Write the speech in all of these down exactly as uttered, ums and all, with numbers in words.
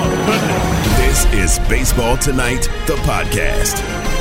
Oh, goodness. This is Baseball Tonight, the podcast.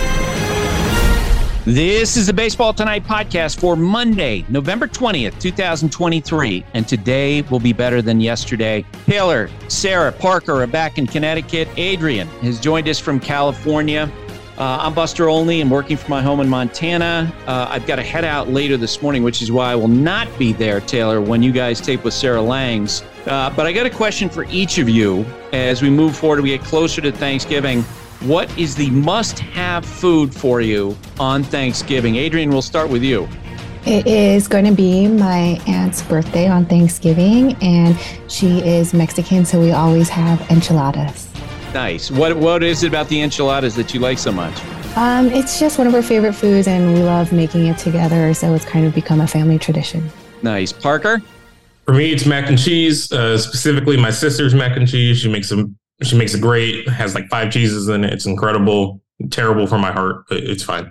This is the Baseball Tonight podcast for Monday, November twentieth, twenty twenty-three. And today will be better than yesterday. Taylor, Sarah, Parker are back in Connecticut. Adrian has joined us from California. Uh, I'm Buster Olney. I'm working from my home in Montana. Uh, I've got to head out later this morning, which is why I will not be there, Taylor, when you guys tape with Sarah Langs. Uh, but I got a question for each of you as we move forward. We get closer to Thanksgiving. What is the must-have food for you on Thanksgiving? Adrian, we'll start with you. It is going to be my aunt's birthday on Thanksgiving, and she is Mexican, so we always have enchiladas. Nice. What What is it about the enchiladas that you like so much? Um, it's just one of our favorite foods, and we love making it together, so it's kind of become a family tradition. Nice. Parker? For me, it's mac and cheese, uh, specifically my sister's mac and cheese. She makes them. She makes it great. It has like five cheeses in it. It's incredible. Terrible for my heart, but it's fine.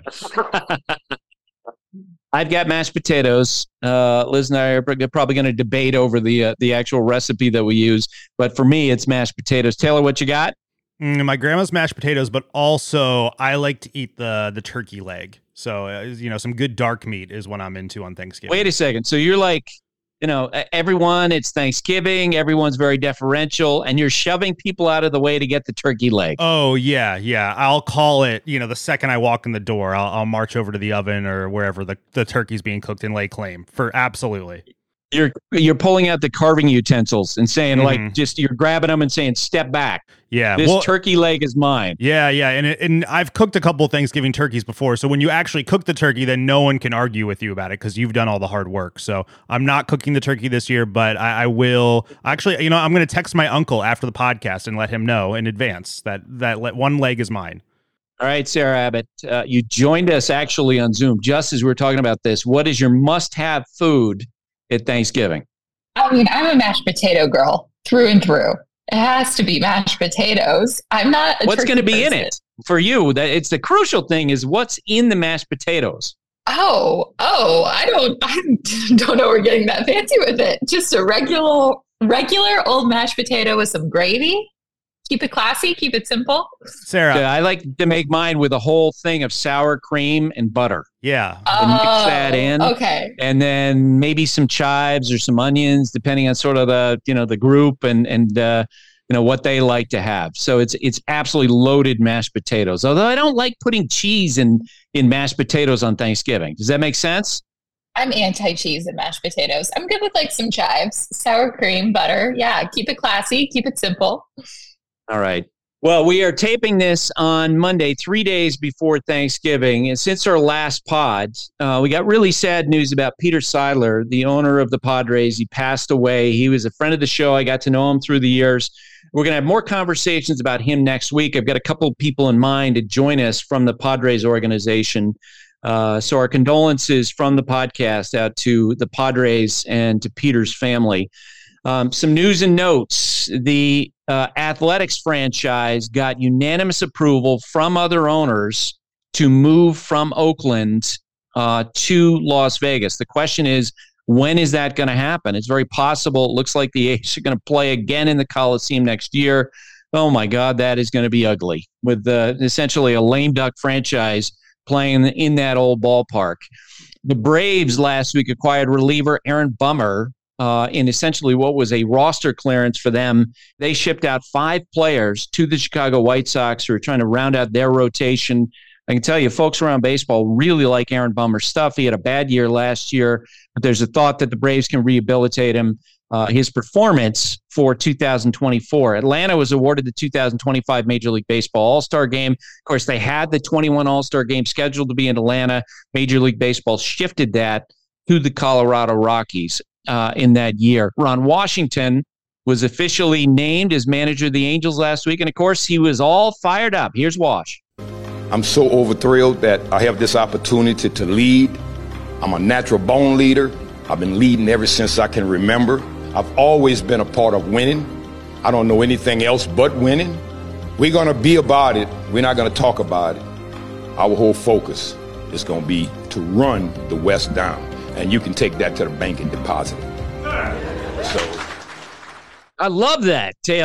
I've got mashed potatoes. Uh, Liz and I are probably going to debate over the uh, the actual recipe that we use. But for me, it's mashed potatoes. Taylor, what you got? Mm, my grandma's mashed potatoes, but also I like to eat the the turkey leg. So, uh, you know, some good dark meat is what I'm into on Thanksgiving. Wait a second. So you're like, you know, everyone, it's Thanksgiving, everyone's very deferential, and you're shoving people out of the way to get the turkey leg. Oh, yeah, yeah. I'll call it, you know, the second I walk in the door, I'll, I'll march over to the oven or wherever the, the turkey's being cooked and lay claim for absolutely. You're you're pulling out the carving utensils and saying, mm-hmm. like, just you're grabbing them and saying, step back. Yeah. This well, turkey leg is mine. Yeah, yeah. And it, and I've cooked a couple Thanksgiving turkeys before. So when you actually cook the turkey, then no one can argue with you about it because you've done all the hard work. So I'm not cooking the turkey this year, but I, I will. Actually, you know, I'm going to text my uncle after the podcast and let him know in advance that that le- one leg is mine. All right, Sarah Abbott, uh, you joined us actually on Zoom just as we were talking about this. What is your must-have food at Thanksgiving? I mean, I'm a mashed potato girl through and through. It has to be mashed potatoes. I'm not a What's going to be person. in it for you? That it's the crucial thing is what's in the mashed potatoes. Oh, oh, I don't, I don't know. We're getting that fancy with it. Just a regular, regular old mashed potato with some gravy. Keep it classy. Keep it simple. Sarah, yeah, I like to make mine with a whole thing of sour cream and butter. Yeah, and mix oh, that in. Okay, and then maybe some chives or some onions, depending on sort of the you know the group and and uh, you know what they like to have. So it's it's absolutely loaded mashed potatoes. Although I don't like putting cheese in in mashed potatoes on Thanksgiving. Does that make sense? I'm anti-cheese and mashed potatoes. I'm good with like some chives, sour cream, butter. Yeah, keep it classy. Keep it simple. All right. Well, we are taping this on Monday, three days before Thanksgiving. And since our last pod, uh, we got really sad news about Peter Seidler, the owner of the Padres. He passed away. He was a friend of the show. I got to know him through the years. We're going to have more conversations about him next week. I've got a couple of people in mind to join us from the Padres organization. Uh, so our condolences from the podcast out to the Padres and to Peter's family. Um, some news and notes. The uh, Athletics franchise got unanimous approval from other owners to move from Oakland uh, to Las Vegas. The question is, when is that going to happen? It's very possible. It looks like the A's are going to play again in the Coliseum next year. Oh, my God, that is going to be ugly with uh, essentially a lame duck franchise playing in that old ballpark. The Braves last week acquired reliever Aaron Bummer, Uh, in essentially what was a roster clearance for them. They shipped out five players to the Chicago White Sox who are trying to round out their rotation. I can tell you, folks around baseball really like Aaron Bummer's stuff. He had a bad year last year, but there's a thought that the Braves can rehabilitate him. Uh, his performance for two thousand twenty-four. Atlanta was awarded the two thousand twenty-five Major League Baseball All-Star Game. Of course, they had the twenty-one All-Star Game scheduled to be in Atlanta. Major League Baseball shifted that to the Colorado Rockies. Uh, in that year. Ron Washington was officially named as manager of the Angels last week, and of course, he was all fired up. Here's Wash. I'm so overthrilled that I have this opportunity to lead. I'm a natural born leader. I've been leading ever since I can remember. I've always been a part of winning. I don't know anything else but winning. We're going to be about it. We're not going to talk about it. Our whole focus is going to be to run the West down. And you can take that to the bank and deposit it. So, I love that, Taylor.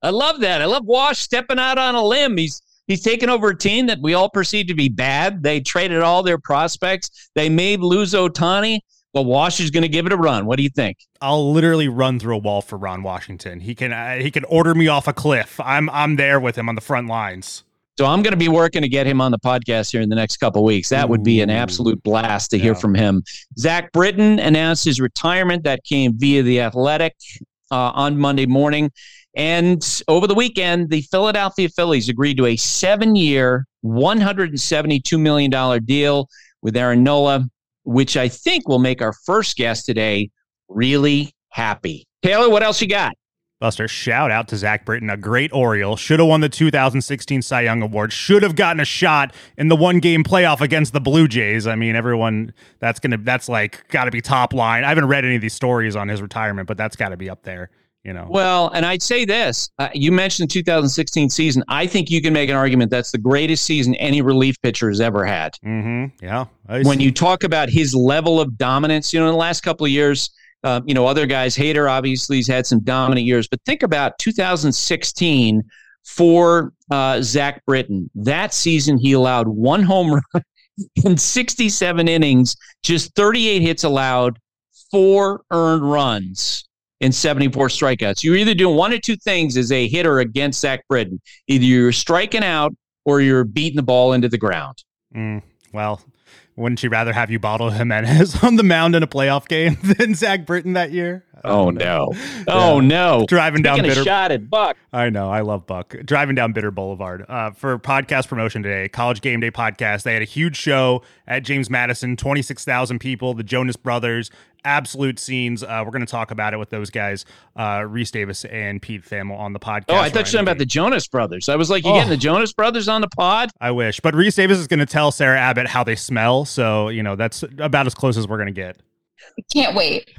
I love that. I love Wash stepping out on a limb. He's he's taken over a team that we all perceive to be bad. They traded all their prospects. They made lose Ohtani. Well, Wash is going to give it a run. What do you think? I'll literally run through a wall for Ron Washington. He can uh, he can order me off a cliff. I'm I'm there with him on the front lines. So I'm going to be working to get him on the podcast here in the next couple of weeks. That would be an absolute blast to yeah. hear from him. Zach Britton announced his retirement. That came via The Athletic uh, on Monday morning. And over the weekend, the Philadelphia Phillies agreed to a seven-year, one hundred seventy-two million dollars deal with Aaron Nola, which I think will make our first guest today really happy. Taylor, what else you got? Buster, shout out to Zach Britton, a great Oriole. Should have won the two thousand sixteen Cy Young Award. Should have gotten a shot in the one-game playoff against the Blue Jays. I mean, everyone, that's gonna, that's like got to be top line. I haven't read any of these stories on his retirement, but that's got to be up there. You know. Well, and I'd say this. Uh, you mentioned the two thousand sixteen season. I think you can make an argument that's the greatest season any relief pitcher has ever had. Mm-hmm. Yeah. I when see. you talk about his level of dominance, you know, in the last couple of years, uh, you know, other guys, Hader obviously has had some dominant years, but think about two thousand sixteen for uh, Zach Britton. That season, he allowed one home run in sixty-seven innings, just thirty-eight hits allowed, four earned runs. In seventy-four strikeouts. You're either doing one or two things as a hitter against Zach Britton. Either you're striking out or you're beating the ball into the ground. Mm, well, wouldn't you rather have Ubaldo Jimenez on the mound in a playoff game than Zach Britton that year? Oh, no. Oh, yeah. no. Driving down Taking Bitter. a shot at Buck. I know. I love Buck. Driving down Bitter Boulevard. Uh, for podcast promotion today, College Game Day podcast, they had a huge show at James Madison, twenty-six thousand people, the Jonas Brothers, absolute scenes. Uh, we're going to talk about it with those guys, uh, Reese Davis and Pete Thamel on the podcast. Oh, I thought you were talking about the Jonas Brothers. I was like, you oh. getting the Jonas Brothers on the pod? I wish. But Reese Davis is going to tell Sarah Abbott how they smell. So, you know, that's about as close as we're going to get. Can't wait.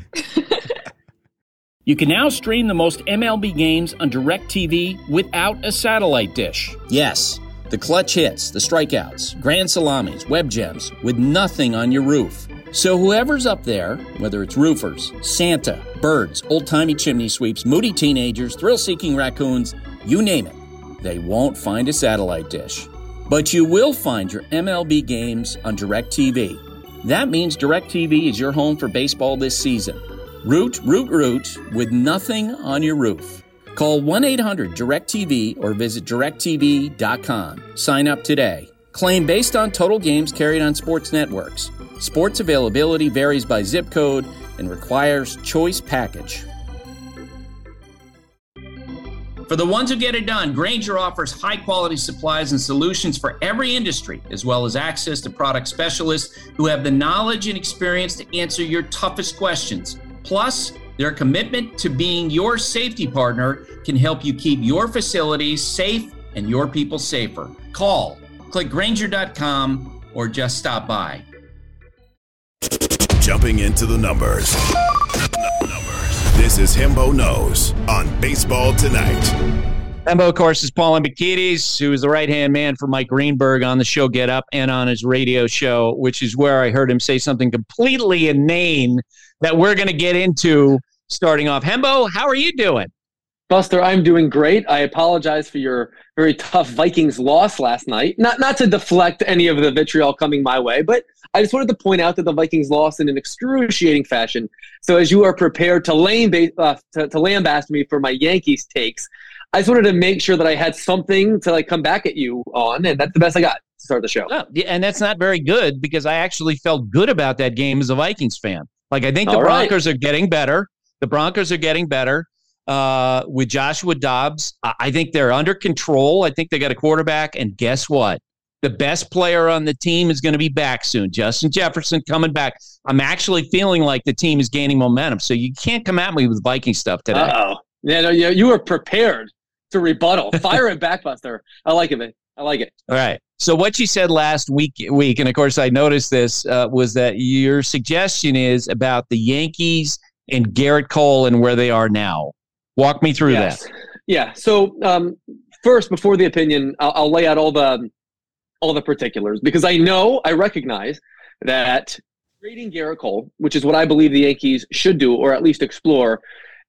You can now stream the most M L B games on DirecTV without a satellite dish. Yes, the clutch hits, the strikeouts, grand salamis, web gems, with nothing on your roof. So whoever's up there, whether it's roofers, Santa, birds, old-timey chimney sweeps, moody teenagers, thrill-seeking raccoons, you name it, they won't find a satellite dish. But you will find your M L B games on DirecTV. That means DirecTV is your home for baseball this season. Root, root, root, with nothing on your roof. Call one eight hundred direct T V or visit direct T V dot com. Sign up today. Claim based on total games carried on sports networks. Sports availability varies by zip code and requires choice package. For the ones who get it done, Grainger offers high-quality supplies and solutions for every industry, as well as access to product specialists who have the knowledge and experience to answer your toughest questions. Plus, their commitment to being your safety partner can help you keep your facilities safe and your people safer. Call, click Grainger dot com, or just stop by. Jumping into the numbers. This is Hembo Knows on Baseball Tonight. Hembo, of course, is Paul Embakidis, who is the right-hand man for Mike Greenberg on the show Get Up and on his radio show, which is where I heard him say something completely inane that we're going to get into starting off. Hembo, how are you doing? Buster, I'm doing great. I apologize for your very tough Vikings loss last night. Not not to deflect any of the vitriol coming my way, but I just wanted to point out that the Vikings lost in an excruciating fashion. So as you are prepared to, lame, uh, to, to lambaste me for my Yankees takes, I just wanted to make sure that I had something to like come back at you on, and that's the best I got to start the show. Oh, and that's not very good because I actually felt good about that game as a Vikings fan. Like, I think the All Broncos right. are getting better. The Broncos are getting better. Uh, with Joshua Dobbs, I think they're under control. I think they got a quarterback, and guess what? The best player on the team is going to be back soon. Justin Jefferson coming back. I'm actually feeling like the team is gaining momentum. So you can't come at me with Viking stuff today. Uh-oh. Yeah, no, you, you were prepared to rebuttal. Fire it back, Buster. I like it, man. I like it. All right. So what you said last week, week, and of course I noticed this, uh, was that your suggestion is about the Yankees and Garrett Cole and where they are now. Walk me through yes. that. Yeah. So um, first, before the opinion, I'll, I'll lay out all the all the particulars because I know, I recognize that trading Garrett Cole, which is what I believe the Yankees should do or at least explore,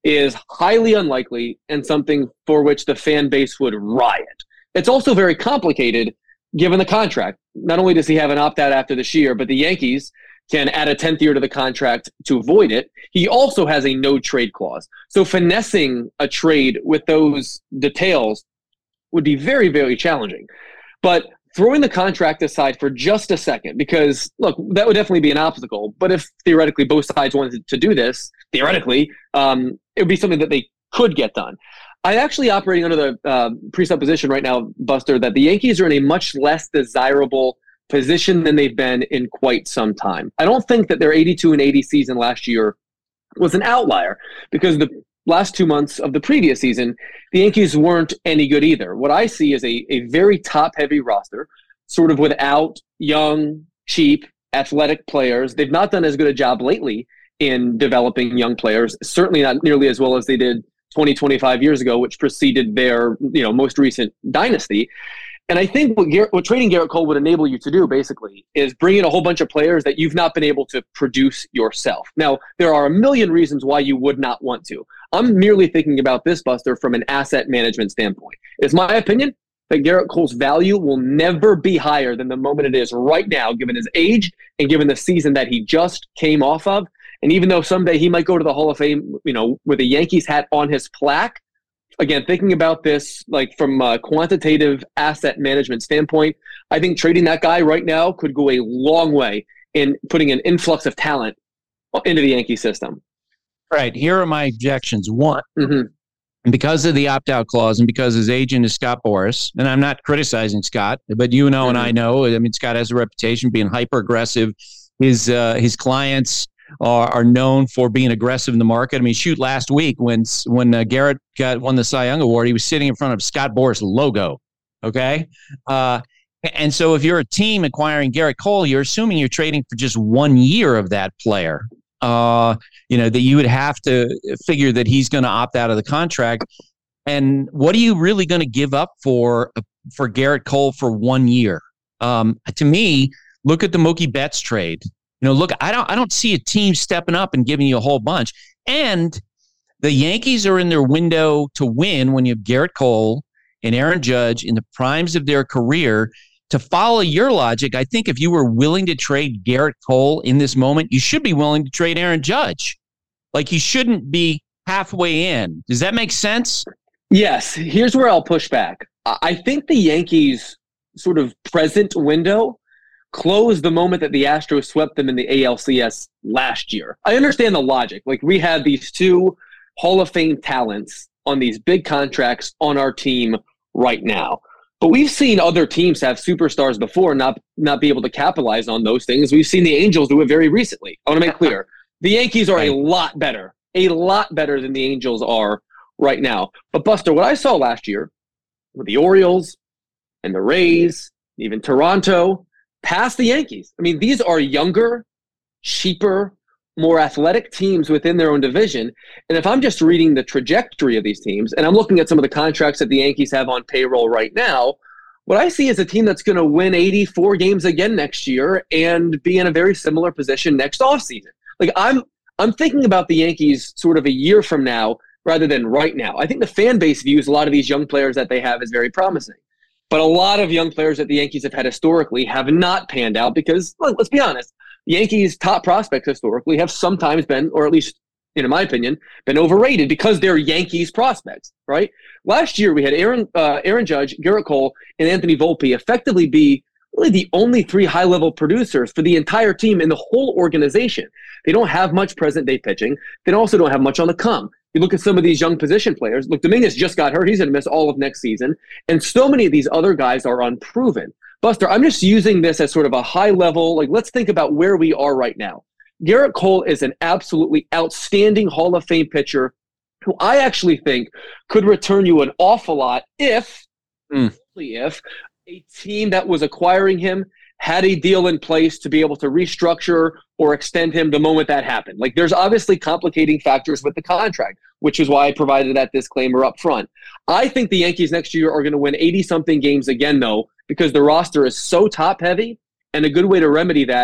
is highly unlikely and something for which the fan base would riot. It's also very complicated given the contract. Not only does he have an opt-out after this year, but the Yankees can add a tenth year to the contract to avoid it. He also has a no-trade clause. So finessing a trade with those details would be very, very challenging. But throwing the contract aside for just a second, because, look, that would definitely be an obstacle. But if theoretically both sides wanted to do this, theoretically, um, it would be something that they could get done. I'm actually operating under the uh, presupposition right now, Buster, that the Yankees are in a much less desirable position than they've been in quite some time. I don't think that their eighty-two and eighty season last year was an outlier, because the last two months of the previous season, the Yankees weren't any good either. What I see is a, a very top-heavy roster, sort of without young, cheap, athletic players. They've not done as good a job lately in developing young players, certainly not nearly as well as they did twenty, twenty-five years ago, which preceded their you know most recent dynasty. And I think what, Garrett, what trading Gerrit Cole would enable you to do, basically, is bring in a whole bunch of players that you've not been able to produce yourself. Now, there are a million reasons why you would not want to. I'm merely thinking about this, Buster, from an asset management standpoint. It's my opinion that Gerrit Cole's value will never be higher than the moment it is right now, given his age and given the season that he just came off of. And even though someday he might go to the Hall of Fame, you know, with a Yankees hat on his plaque, again, thinking about this like from a quantitative asset management standpoint, I think trading that guy right now could go a long way in putting an influx of talent into the Yankee system. Right. Here are my objections. One, mm-hmm. because of the opt-out clause and because his agent is Scott Boras, and I'm not criticizing Scott, but you know, mm-hmm. and I know, I mean, Scott has a reputation being hyper-aggressive. His uh, his clients are, are known for being aggressive in the market. I mean, shoot, last week when when uh, Garrett got won the Cy Young Award, he was sitting in front of Scott Boras' logo. Okay, uh, and so if you're a team acquiring Gerrit Cole, you're assuming you're trading for just one year of that player. Uh, you know that you would have to figure that he's going to opt out of the contract. And what are you really going to give up for for Gerrit Cole for one year? Um, to me, look at the Mookie Betts trade. You know, look, I don't I don't see a team stepping up and giving you a whole bunch. And the Yankees are in their window to win when you have Gerrit Cole and Aaron Judge in the primes of their career. To follow your logic, I think if you were willing to trade Gerrit Cole in this moment, you should be willing to trade Aaron Judge. Like, you shouldn't be halfway in. Does that make sense? Yes. Here's where I'll push back. I think the Yankees' sort of present window closed the moment that the Astros swept them in the A L C S last year. I understand the logic. Like, we had these two Hall of Fame talents on these big contracts on our team right now. But we've seen other teams have superstars before not not be able to capitalize on those things. We've seen the Angels do it very recently. I want to make clear. The Yankees are a lot better, a lot better than the Angels are right now. But, Buster, what I saw last year with the Orioles and the Rays, even Toronto, past the Yankees. I mean, these are younger, cheaper, more athletic teams within their own division. And if I'm just reading the trajectory of these teams, and I'm looking at some of the contracts that the Yankees have on payroll right now, what I see is a team that's going to win eighty-four games again next year and be in a very similar position next offseason. Like, I'm I'm thinking about the Yankees sort of a year from now rather than right now. I think the fan base views a lot of these young players that they have as very promising. But a lot of young players that the Yankees have had historically have not panned out because, well, let's be honest, the Yankees' top prospects historically have sometimes been, or at least, in my opinion, been overrated because they're Yankees prospects, right? Last year, we had Aaron uh, Aaron Judge, Gerrit Cole, and Anthony Volpe effectively be really the only three high-level producers for the entire team in the whole organization. They don't have much present-day pitching. They also don't have much on the come. You look at some of these young position players. Look, Dominguez just got hurt. He's going to miss all of next season. And so many of these other guys are unproven. Buster, I'm just using this as sort of a high level, like, let's think about where we are right now. Gerrit Cole is an absolutely outstanding Hall of Fame pitcher who I actually think could return you an awful lot if, mm. if a team that was acquiring him had a deal in place to be able to restructure or extend him the moment that happened. Like, there's obviously complicating factors with the contract, which is why I provided that disclaimer up front. I think the Yankees next year are going to win eighty-something games again, though, because the roster is so top-heavy, and a good way to remedy that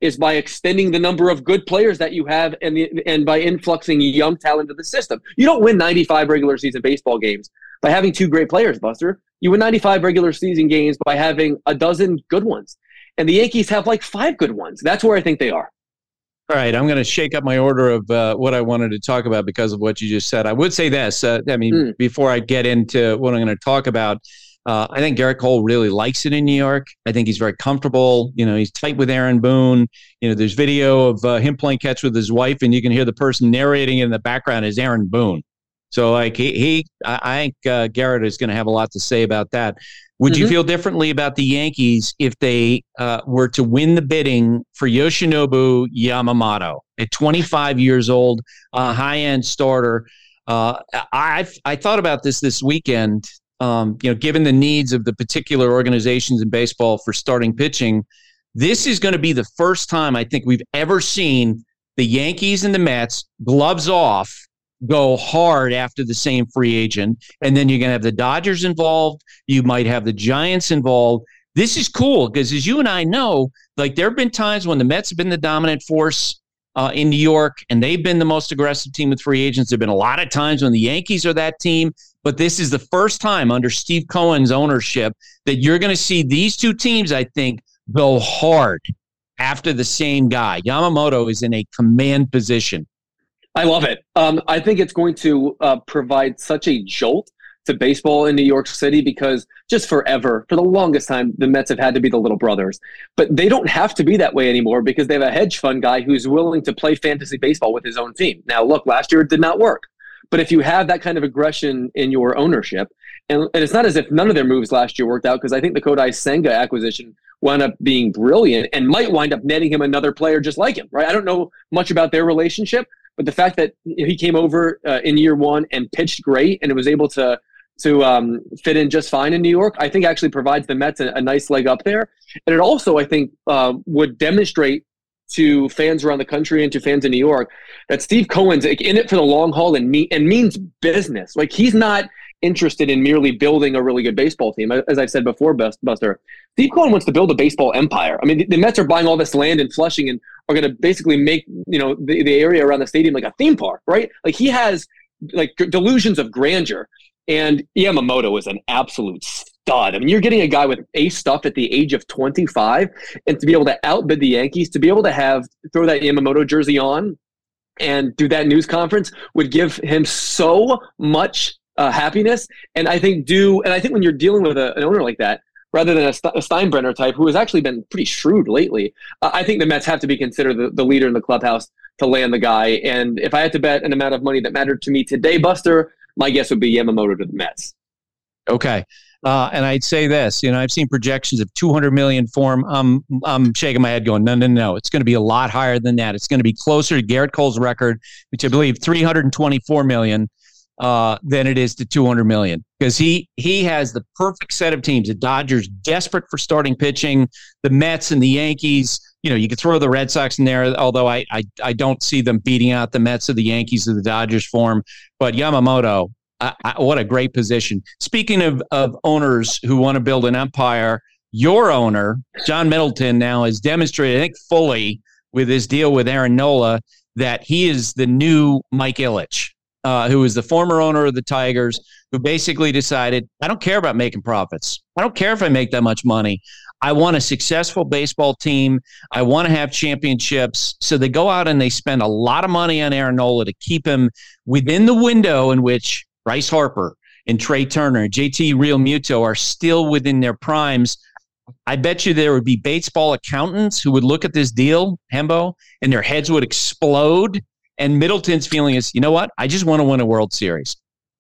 is by extending the number of good players that you have and the, and by influxing young talent into the system. You don't win ninety-five regular season baseball games by having two great players, Buster. You win ninety-five regular season games by having a dozen good ones. And the Yankees have like five good ones. That's where I think they are. All right, I'm going to shake up my order of uh, what I wanted to talk about because of what you just said. I would say this. Uh, I mean, mm. before I get into what I'm going to talk about, uh, I think Gerrit Cole really likes it in New York. I think he's very comfortable. You know, he's tight with Aaron Boone. You know, there's video of uh, him playing catch with his wife, and you can hear the person narrating it in the background is Aaron Boone. So, like, he, he I think uh, Gerrit is going to have a lot to say about that. Would mm-hmm. you feel differently about the Yankees if they uh, were to win the bidding for Yoshinobu Yamamoto at twenty-five years old, a high-end starter? Uh, I I thought about this this weekend. Um, you know, given the needs of the particular organizations in baseball for starting pitching, this is going to be the first time I think we've ever seen the Yankees and the Mets, gloves off, go hard after the same free agent. And then you're going to have the Dodgers involved. You might have the Giants involved. This is cool because, as you and I know, like, there have been times when the Mets have been the dominant force uh, in New York, and they've been the most aggressive team with free agents. There have been a lot of times when the Yankees are that team. But this is the first time under Steve Cohen's ownership that you're going to see these two teams, I think, go hard after the same guy. Yamamoto is in a command position. I love it. Um, I think it's going to uh, provide such a jolt to baseball in New York City because just forever, for the longest time, the Mets have had to be the little brothers. But they don't have to be that way anymore because they have a hedge fund guy who's willing to play fantasy baseball with his own team. Now, look, last year it did not work. But if you have that kind of aggression in your ownership, and, and it's not as if none of their moves last year worked out, because I think the Kodai Senga acquisition wound up being brilliant and might wind up netting him another player just like him, right? I don't know much about their relationship, but the fact that he came over uh, in year one and pitched great and it was able to to um, fit in just fine in New York, I think actually provides the Mets a, a nice leg up there. And it also, I think, uh, would demonstrate to fans around the country and to fans in New York that Steve Cohen's in it for the long haul and, me- and means business. Like, he's not interested in merely building a really good baseball team. As I've said before, Buster, Steve Cohen wants to build a baseball empire. I mean, the, the Mets are buying all this land in Flushing and are going to basically make, you know, the, the area around the stadium like a theme park, right? Like, he has like delusions of grandeur. And Yamamoto is an absolute stud. I mean, you're getting a guy with ace stuff at the age of twenty-five, and to be able to outbid the Yankees, to be able to have throw that Yamamoto jersey on and do that news conference would give him so much uh, happiness. And I think do and I think when you're dealing with a, an owner like that, rather than a, St- a Steinbrenner type who has actually been pretty shrewd lately, uh, I think the Mets have to be considered the, the leader in the clubhouse to land the guy. And if I had to bet an amount of money that mattered to me today, Buster, my guess would be Yamamoto to the Mets. Okay. Uh, and I'd say this, you know, I've seen projections of two hundred million for him. Um, I'm shaking my head going, no, no, no. It's going to be a lot higher than that. It's going to be closer to Gerrit Cole's record, which I believe three hundred twenty-four million uh, than it is to two hundred million, because he, he has the perfect set of teams. The Dodgers desperate for starting pitching, the Mets and the Yankees. You know, you could throw the Red Sox in there, although I, I I don't see them beating out the Mets or the Yankees or the Dodgers for him. But Yamamoto, I, I, what a great position. Speaking of, of owners who want to build an empire, your owner, John Middleton, now has demonstrated, I think, fully with his deal with Aaron Nola, that he is the new Mike Ilitch, uh, who is the former owner of the Tigers, who basically decided, I don't care about making profits. I don't care if I make that much money. I want a successful baseball team. I want to have championships. So they go out and they spend a lot of money on Aaron Nola to keep him within the window in which Bryce Harper and Trey Turner and J T Realmuto are still within their primes. I bet you there would be baseball accountants who would look at this deal, Hembo, and their heads would explode. And Middleton's feeling is, you know what? I just want to win a World Series.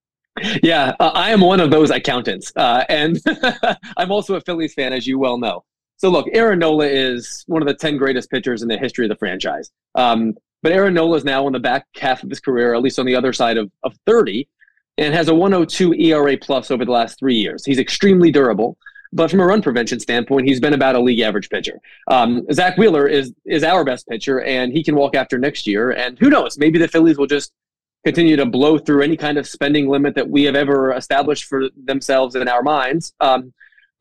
Yeah, uh, I am one of those accountants. Uh, and I'm also a Phillies fan, as you well know. So look, Aaron Nola is one of the ten greatest pitchers in the history of the franchise. Um, but Aaron Nola is now on the back half of his career, at least on the other side of, of thirty, and has a one oh two E R A plus over the last three years. He's extremely durable. But from a run prevention standpoint, he's been about a league average pitcher. Um, Zach Wheeler is is our best pitcher, and he can walk after next year. And who knows, maybe the Phillies will just continue to blow through any kind of spending limit that we have ever established for themselves in our minds. Um,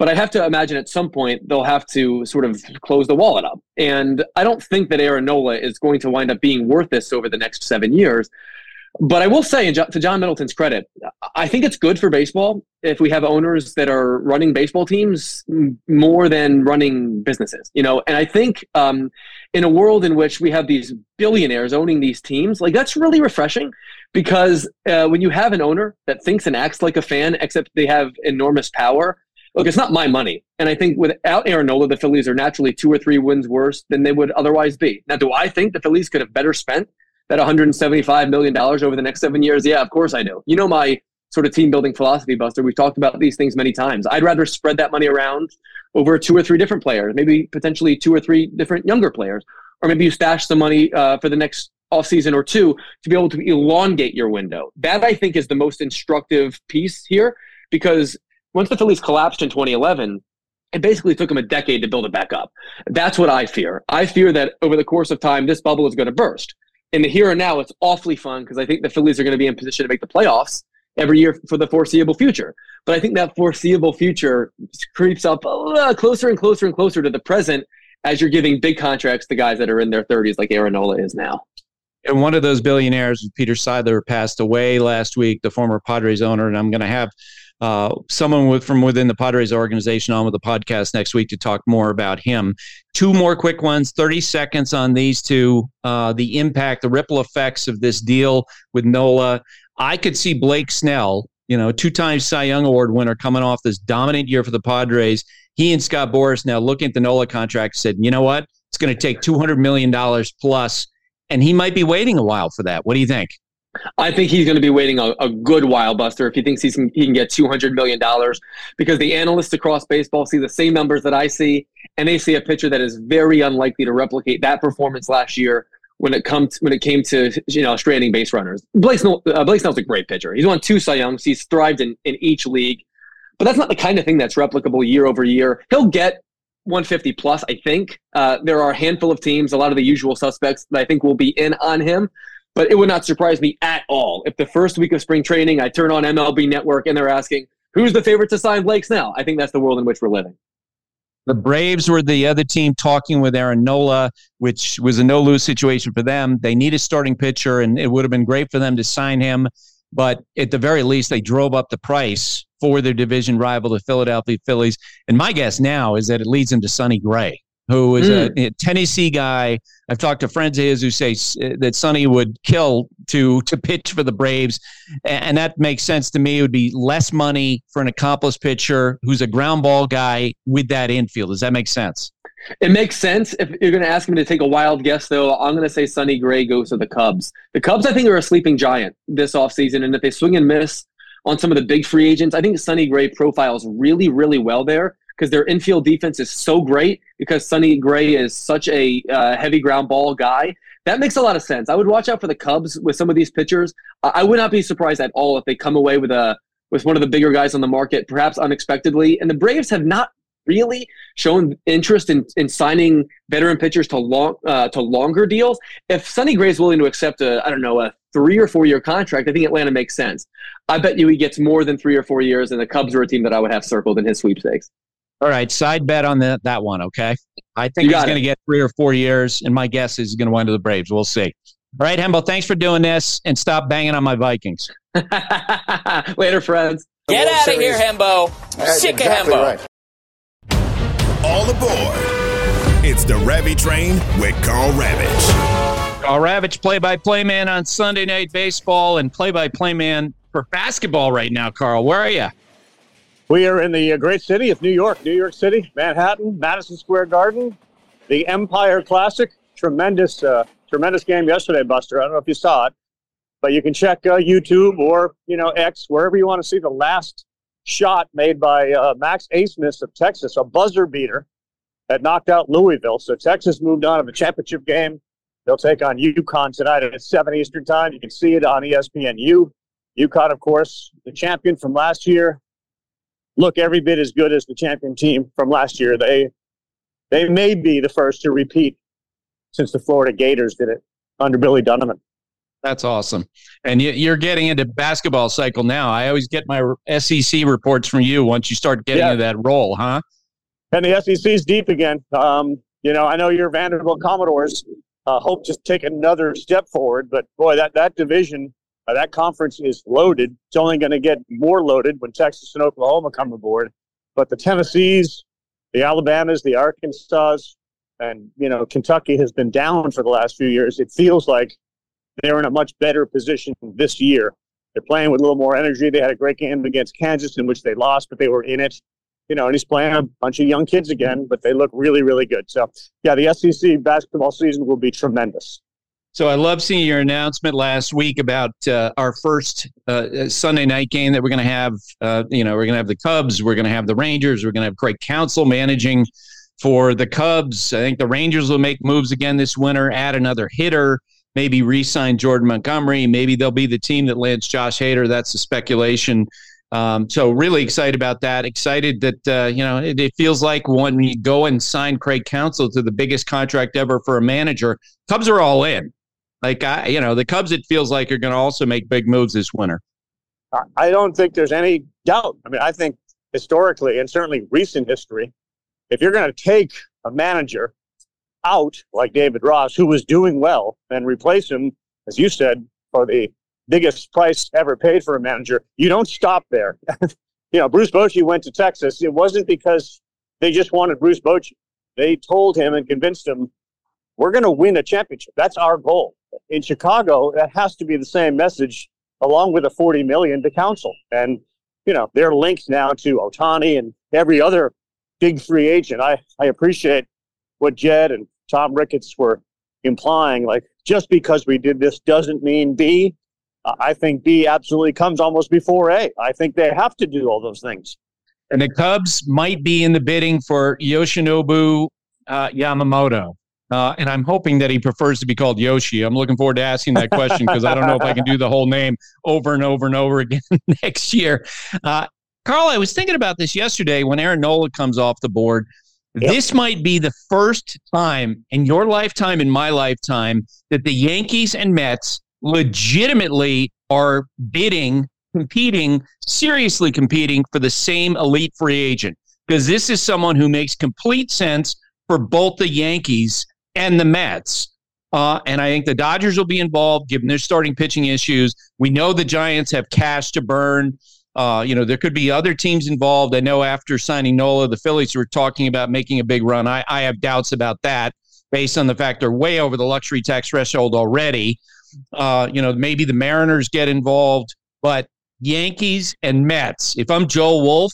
But I have to imagine at some point they'll have to sort of close the wallet up. And I don't think that Aaron Nola is going to wind up being worth this over the next seven years. But I will say, to John Middleton's credit, I think it's good for baseball if we have owners that are running baseball teams more than running businesses, you know. And I think um, in a world in which we have these billionaires owning these teams, like that's really refreshing because uh, when you have an owner that thinks and acts like a fan, except they have enormous power, look, it's not my money. And I think without Aaron Nola, the Phillies are naturally two or three wins worse than they would otherwise be. Now, do I think the Phillies could have better spent that one hundred seventy-five million dollars over the next seven years? Yeah, of course I do. You know my sort of team building philosophy, Buster. We've talked about these things many times. I'd rather spread that money around over two or three different players, maybe potentially two or three different younger players, or maybe you stash some money uh, for the next offseason or two to be able to elongate your window. That, I think, is the most instructive piece here, because once the Phillies collapsed in twenty eleven, it basically took them a decade to build it back up. That's what I fear. I fear that over the course of time, this bubble is going to burst. In the here and now, it's awfully fun because I think the Phillies are going to be in position to make the playoffs every year for the foreseeable future. But I think that foreseeable future creeps up uh, closer and closer and closer to the present as you're giving big contracts to guys that are in their thirties like Aaron Nola is now. And one of those billionaires, Peter Seidler, passed away last week, the former Padres owner, and I'm going to have Uh, someone with, from within the Padres organization on with the podcast next week to talk more about him. Two more quick ones, thirty seconds on these two. Uh, the impact, the ripple effects of this deal with Nola. I could see Blake Snell, you know, two-time Cy Young Award winner, coming off this dominant year for the Padres. He and Scott Boras now looking at the Nola contract said, you know what? It's going to take two hundred million dollars plus, and he might be waiting a while for that. What do you think? I think he's going to be waiting a, a good while, Buster, if he thinks he's, he can get two hundred million dollars, because the analysts across baseball see the same numbers that I see, and they see a pitcher that is very unlikely to replicate that performance last year when it comes when it came to, you know, stranding base runners. Blake Snell, uh, Blake Snell's a great pitcher. He's won two Cy Youngs. He's thrived in, in each league, but that's not the kind of thing that's replicable year over year. He'll get one fifty plus, I think. Uh, there are a handful of teams, a lot of the usual suspects that I think will be in on him. But it would not surprise me at all if the first week of spring training I turn on M L B Network and they're asking, who's the favorite to sign Blake Snell? I think that's the world in which we're living. The Braves were the other team talking with Aaron Nola, which was a no-lose situation for them. They need a starting pitcher, and it would have been great for them to sign him. But at the very least, they drove up the price for their division rival, the Philadelphia Phillies. And my guess now is that it leads them to Sonny Gray, who is mm. a, a Tennessee guy. I've talked to friends of his who say that Sonny would kill to to pitch for the Braves, and that makes sense to me. It would be less money for an accomplished pitcher who's a ground ball guy with that infield. Does that make sense? It makes sense. If you're going to ask me to take a wild guess, though, I'm going to say Sonny Gray goes to the Cubs. The Cubs, I think, are a sleeping giant this offseason, and if they swing and miss on some of the big free agents, I think Sonny Gray profiles really, really well there, because their infield defense is so great, because Sonny Gray is such a uh, heavy ground ball guy. That makes a lot of sense. I would watch out for the Cubs with some of these pitchers. I would not be surprised at all if they come away with a with one of the bigger guys on the market, perhaps unexpectedly. And the Braves have not really shown interest in, in signing veteran pitchers to long uh, to longer deals. If Sonny Gray is willing to accept a, I don't know, a three or four year contract, I think Atlanta makes sense. I bet you he gets more than three or four years, and the Cubs are a team that I would have circled in his sweepstakes. All right, side bet on the, that one, okay? I think he's going to get three or four years, and my guess is he's going to wind to the Braves. We'll see. All right, Hembo, thanks for doing this, and stop banging on my Vikings. Later, friends. Get out of here, Hembo. Sick exactly of Hembo. Right. All aboard. It's the Ravage Train with Carl Ravage. Carl Ravage, play-by-play man on Sunday Night Baseball, and play-by-play man for basketball right now, Carl. Where are you? We are in the great city of New York, New York City, Manhattan, Madison Square Garden, the Empire Classic. Tremendous, uh, tremendous game yesterday, Buster. I don't know if you saw it, but you can check uh, YouTube or, you know, X, wherever you want to see the last shot made by uh, Max Asmus of Texas, a buzzer beater that knocked out Louisville. So Texas moved on to the championship game. They'll take on UConn tonight at seven Eastern time. You can see it on E S P N U. UConn, of course, the champion from last year. Look every bit as good as the champion team from last year. They they may be the first to repeat since the Florida Gators did it under Billy Donovan. That's awesome. And you, you're getting into basketball cycle now. I always get my S E C reports from you once you start getting yeah. into that role, huh? And the S E C's deep again. Um, you know, I know your Vanderbilt Commodores uh, hope to take another step forward, but boy, that, that division, uh, that conference is loaded. It's only going to get more loaded when Texas and Oklahoma come aboard. But the Tennessees, the Alabamas, the Arkansas, and, you know, Kentucky has been down for the last few years. It feels like they're in a much better position this year. They're playing with a little more energy. They had a great game against Kansas in which they lost, but they were in it. You know, and he's playing a bunch of young kids again, but they look really, really good. So, yeah, the S E C basketball season will be tremendous. So I love seeing your announcement last week about uh, our first uh, Sunday night game that we're going to have. Uh, you know, we're going to have the Cubs. We're going to have the Rangers. We're going to have Craig Counsell managing for the Cubs. I think the Rangers will make moves again this winter, add another hitter, maybe re-sign Jordan Montgomery. Maybe they'll be the team that lands Josh Hader. That's the speculation. Um, so really excited about that. Excited that, uh, you know, it, it feels like when you go and sign Craig Counsell to the biggest contract ever for a manager, Cubs are all in. Like, I, you know, the Cubs, it feels like, are going to also make big moves this winter. I don't think there's any doubt. I mean, I think historically and certainly recent history, if you're going to take a manager out like David Ross, who was doing well, and replace him, as you said, for the biggest price ever paid for a manager, you don't stop there. You know, Bruce Bochy went to Texas. It wasn't because they just wanted Bruce Bochy. They told him and convinced him, we're going to win a championship. That's our goal. In Chicago, that has to be the same message, along with a forty million dollars to Counsell. And, you know, they're linked now to Ohtani and every other big free agent. I, I appreciate what Jed and Tom Ricketts were implying. Like, just because we did this doesn't mean B. I think B absolutely comes almost before A. I think they have to do all those things. And the Cubs might be in the bidding for Yoshinobu uh, Yamamoto. Uh, and I'm hoping that he prefers to be called Yoshi. I'm looking forward to asking that question because I don't know if I can do the whole name over and over and over again next year. Uh, Carl, I was thinking about this yesterday when Aaron Nola comes off the board. Yep. This might be the first time in your lifetime, in my lifetime, that the Yankees and Mets legitimately are bidding, competing, seriously competing for the same elite free agent. Because this is someone who makes complete sense for both the Yankees and the Mets. Uh, and I think the Dodgers will be involved given their starting pitching issues. We know the Giants have cash to burn. Uh, you know, there could be other teams involved. I know after signing Nola, the Phillies were talking about making a big run. I, I have doubts about that based on the fact they're way over the luxury tax threshold already. Uh, you know, maybe the Mariners get involved, but Yankees and Mets, if I'm Joel Wolf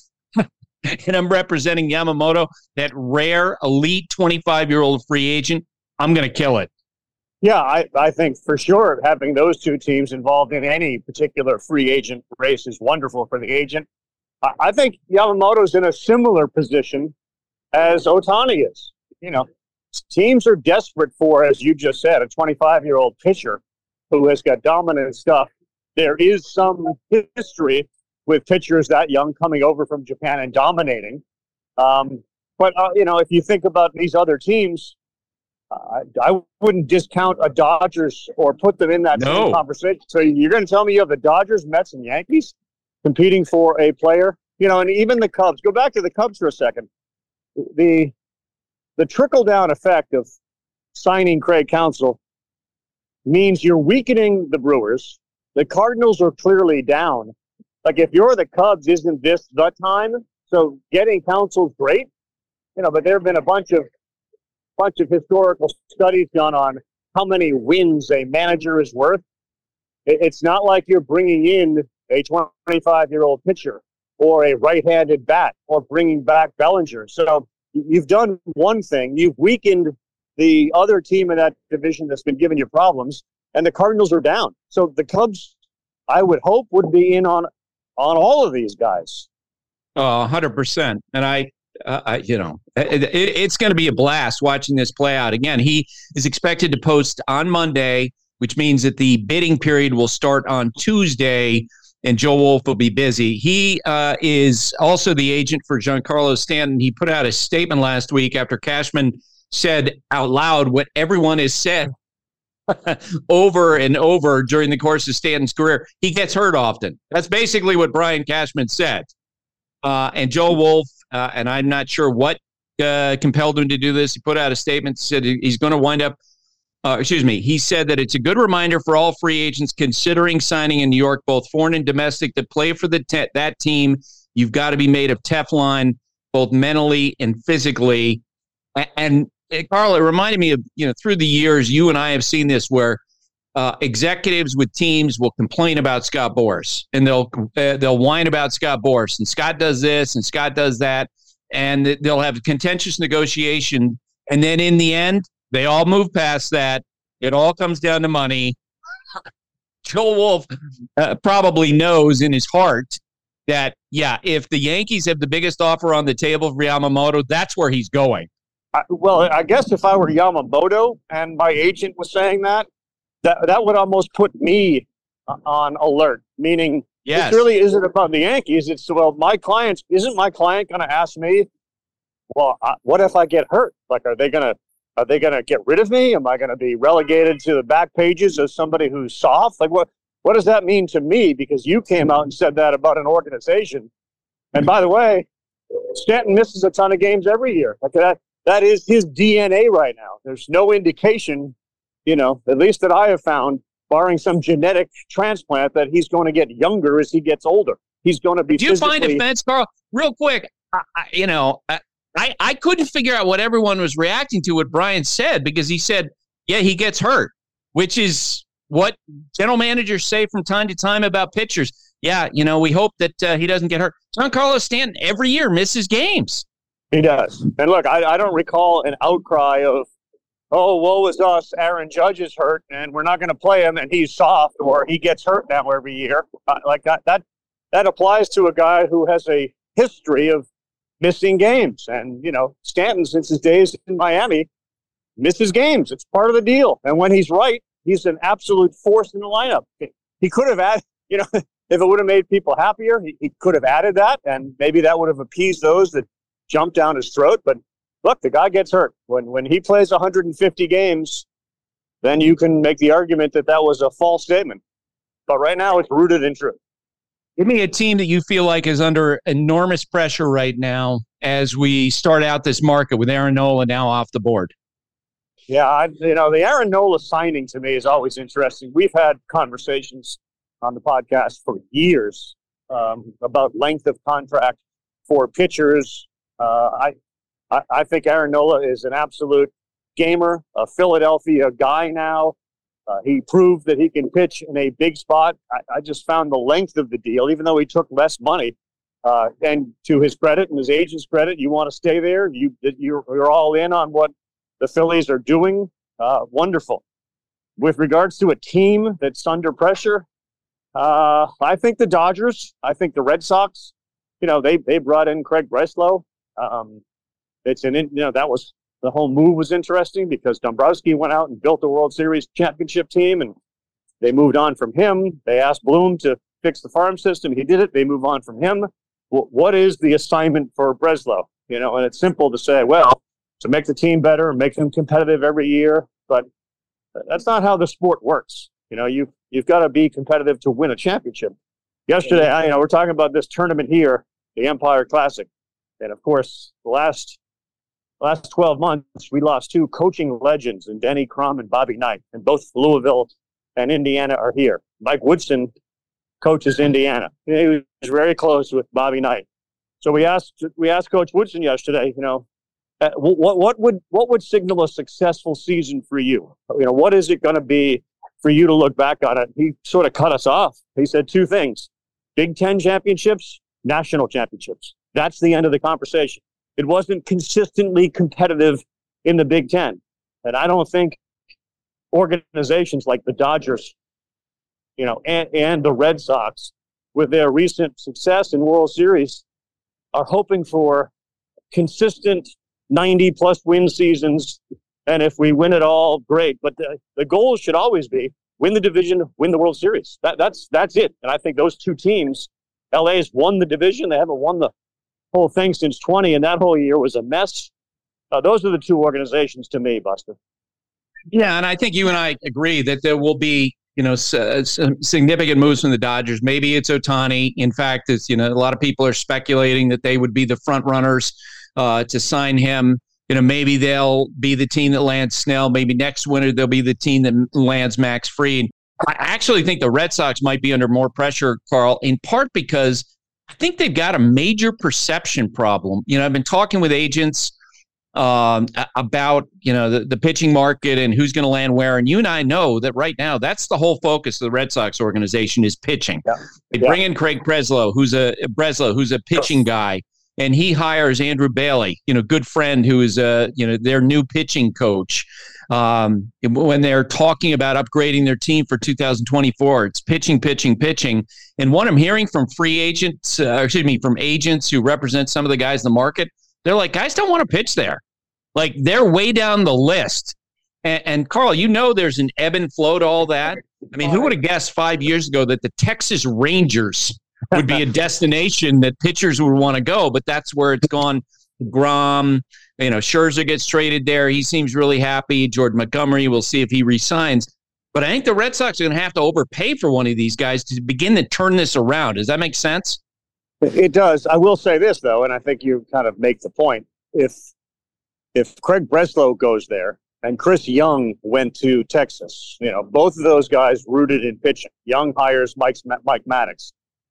and I'm representing Yamamoto, that rare elite twenty-five-year-old free agent, I'm going to kill it. Yeah, I, I think for sure having those two teams involved in any particular free agent race is wonderful for the agent. I, I think Yamamoto's in a similar position as Ohtani is. You know, teams are desperate for, as you just said, a twenty-five-year-old pitcher who has got dominant stuff. There is some history with pitchers that young coming over from Japan and dominating. Um, but, uh, you know, if you think about these other teams, uh, I wouldn't discount a Dodgers or put them in that no. same conversation. So you're going to tell me you have the Dodgers, Mets, and Yankees competing for a player? You know, and even the Cubs. Go back to the Cubs for a second. The, the trickle-down effect of signing Craig Counsell means you're weakening the Brewers. The Cardinals are clearly down. Like, if you're the Cubs, isn't this the time? So getting Counsell's great, you know, but there have been a bunch of bunch of historical studies done on how many wins a manager is worth. It's not like you're bringing in a twenty-five-year-old pitcher or a right-handed bat or bringing back Bellinger. So you've done one thing. You've weakened the other team in that division that's been giving you problems, and the Cardinals are down. So the Cubs, I would hope, would be in on on all of these guys. Oh, one hundred percent. And I, uh, I you know, it, it, it's going to be a blast watching this play out. Again, he is expected to post on Monday, which means that the bidding period will start on Tuesday, and Joe Wolf will be busy. He uh, is also the agent for Giancarlo Stanton. He put out a statement last week after Cashman said out loud what everyone has said over and over during the course of Stanton's career. He gets hurt often. That's basically what Brian Cashman said. Uh, and Joe Wolf, uh, and I'm not sure what uh, compelled him to do this. He put out a statement, said he's going to wind up, uh, excuse me, he said that it's a good reminder for all free agents considering signing in New York, both foreign and domestic, to play for the te- that team. You've got to be made of Teflon, both mentally and physically. And, and Carl, it reminded me of, you know, through the years, you and I have seen this where uh, executives with teams will complain about Scott Boras, and they'll uh, they'll whine about Scott Boras, and Scott does this and Scott does that, and they'll have contentious negotiation. And then in the end, they all move past that. It all comes down to money. Joe Wolf uh, probably knows in his heart that, yeah, if the Yankees have the biggest offer on the table for Yamamoto, that's where he's going. I, well, I guess if I were Yamamoto and my agent was saying that, that that would almost put me on alert, meaning yes. This really isn't about the Yankees. It's, well, my clients, isn't my client going to ask me, well, I, what if I get hurt? Like, are they going to, are they going to get rid of me? Am I going to be relegated to the back pages as somebody who's soft? Like, what, what does that mean to me? Because you came out and said that about an organization. And by the way, Stanton misses a ton of games every year. Like that, that is his D N A right now. There's no indication, you know, at least that I have found, barring some genetic transplant, that he's going to get younger as he gets older. He's going to be. Do you physically- find offense, Carl? Real quick, I, I, you know, I, I I couldn't figure out what everyone was reacting to what Brian said, because he said, yeah, he gets hurt, which is what general managers say from time to time about pitchers. Yeah, you know, we hope that uh, he doesn't get hurt. Giancarlo Stanton every year misses games. He does. And look, I, I don't recall an outcry of, oh, woe is us, Aaron Judge is hurt, and we're not going to play him, and he's soft, or he gets hurt now every year. Uh, like that, that, that applies to a guy who has a history of missing games. And, you know, Stanton, since his days in Miami, misses games. It's part of the deal. And when he's right, he's an absolute force in the lineup. He could have added, you know, if it would have made people happier, he, he could have added that, and maybe that would have appeased those that jumped down his throat. But look, the guy gets hurt. When when he plays one hundred fifty games, then you can make the argument that that was a false statement. But right now, it's rooted in truth. Give me a team that you feel like is under enormous pressure right now as we start out this market with Aaron Nola now off the board. Yeah, I, you know, the Aaron Nola signing to me is always interesting. We've had conversations on the podcast for years um, about length of contract for pitchers. Uh, I, I I think Aaron Nola is an absolute gamer, a Philadelphia guy now. Uh, he proved that he can pitch in a big spot. I, I just found the length of the deal, even though he took less money. Uh, and to his credit and his agent's credit, you want to stay there. You you're, you're all in on what the Phillies are doing. Uh, wonderful. With regards to a team that's under pressure, uh, I think the Dodgers. I think the Red Sox. You know, they they brought in Craig Breslow. Um, it's an you know that was the whole move was interesting because Dombrowski went out and built the World Series championship team, and they moved on from him. They asked Bloom to fix the farm system. He did it. They move on from him. Well, what is the assignment for Breslow? You know, and it's simple to say, well, to make the team better, make them competitive every year, but that's not how the sport works. You know, you you've got to be competitive to win a championship. Yesterday, I, you know, we're talking about this tournament here, the Empire Classic. And of course, the last last twelve months, we lost two coaching legends in Denny Crum and Bobby Knight, and both Louisville and Indiana are here. Mike Woodson coaches Indiana. He was very close with Bobby Knight. So we asked we asked Coach Woodson yesterday, you know, uh, what what would what would signal a successful season for you? You know, what is it going to be for you to look back on it? He sort of cut us off. He said two things: Big Ten championships, national championships. That's the end of the conversation. It wasn't consistently competitive in the Big Ten. And I don't think organizations like the Dodgers, you know, and, and the Red Sox, with their recent success in World Series, are hoping for consistent ninety-plus win seasons. And if we win it all, great. But the, the goal should always be win the division, win the World Series. That, that's that's it. And I think those two teams, L A's won the division. They haven't won the whole thing since twenty, and that whole year was a mess. Uh, those are the two organizations to me, Buster. Yeah, and I think you and I agree that there will be, you know, s- some significant moves from the Dodgers. Maybe it's Ohtani. In fact, it's, you know, a lot of people are speculating that they would be the front runners uh, to sign him. You know, maybe they'll be the team that lands Snell. Maybe next winter they'll be the team that lands Max Fried. I actually think the Red Sox might be under more pressure, Carl, in part because I think they've got a major perception problem. You know, I've been talking with agents um, about, you know, the, the pitching market and who's going to land where. And you and I know that right now, that's the whole focus of the Red Sox organization is pitching. Yeah. They bring yeah. in Craig Breslow, who's a Breslow, who's a pitching guy. And he hires Andrew Bailey, you know, good friend who is, uh, you know, their new pitching coach. Um, when they're talking about upgrading their team for two thousand twenty-four, it's pitching, pitching, pitching. And what I'm hearing from free agents, uh, excuse me, from agents who represent some of the guys in the market, they're like, guys don't want to pitch there. Like they're way down the list. And, and Carl, you know, there's an ebb and flow to all that. I mean, who would have guessed five years ago that the Texas Rangers would be a destination that pitchers would want to go, but that's where it's gone. Grom, you know, Scherzer gets traded there. He seems really happy. Jordan Montgomery, we'll see if he resigns. But I think the Red Sox are going to have to overpay for one of these guys to begin to turn this around. Does that make sense? It does. I will say this, though, and I think you kind of make the point. If if Craig Breslow goes there and Chris Young went to Texas, you know, both of those guys rooted in pitching. Young hires Mike, Mike Maddox.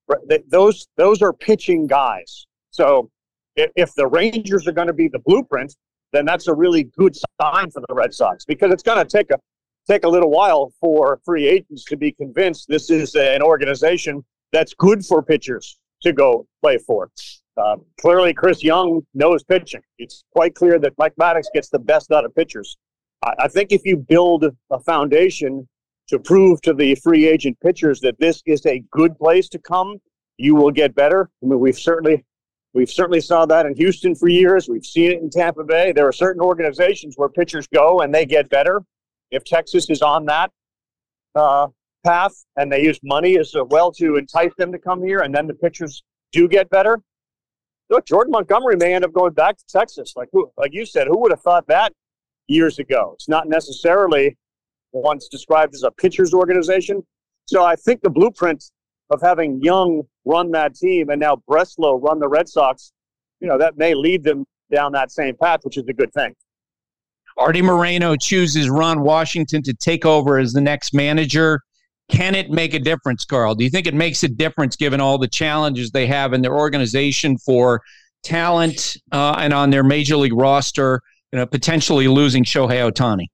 Those those are pitching guys. So if, if the Rangers are going to be the blueprint, then that's a really good sign for the Red Sox, because it's going to take a take a little while for free agents to be convinced this is an organization that's good for pitchers to go play for. Uh, clearly, Chris Young knows pitching. It's quite clear that Mike Maddox gets the best out of pitchers. I, I think if you build a foundation to prove to the free agent pitchers that this is a good place to come, you will get better. I mean, we've certainly we've certainly saw that in Houston for years. We've seen it in Tampa Bay. There are certain organizations where pitchers go and they get better. If Texas is on that uh, path and they use money as well to entice them to come here, and then the pitchers do get better, look, Jordan Montgomery may end up going back to Texas. Like who, like you said, who would have thought that years ago? It's not necessarily once described as a pitcher's organization. So I think the blueprint of having Young run that team and now Breslow run the Red Sox, you know, that may lead them down that same path, which is a good thing. Artie Moreno chooses Ron Washington to take over as the next manager. Can it make a difference, Carl? Do you think it makes a difference given all the challenges they have in their organization for talent uh, and on their major league roster, you know, potentially losing Shohei Ohtani?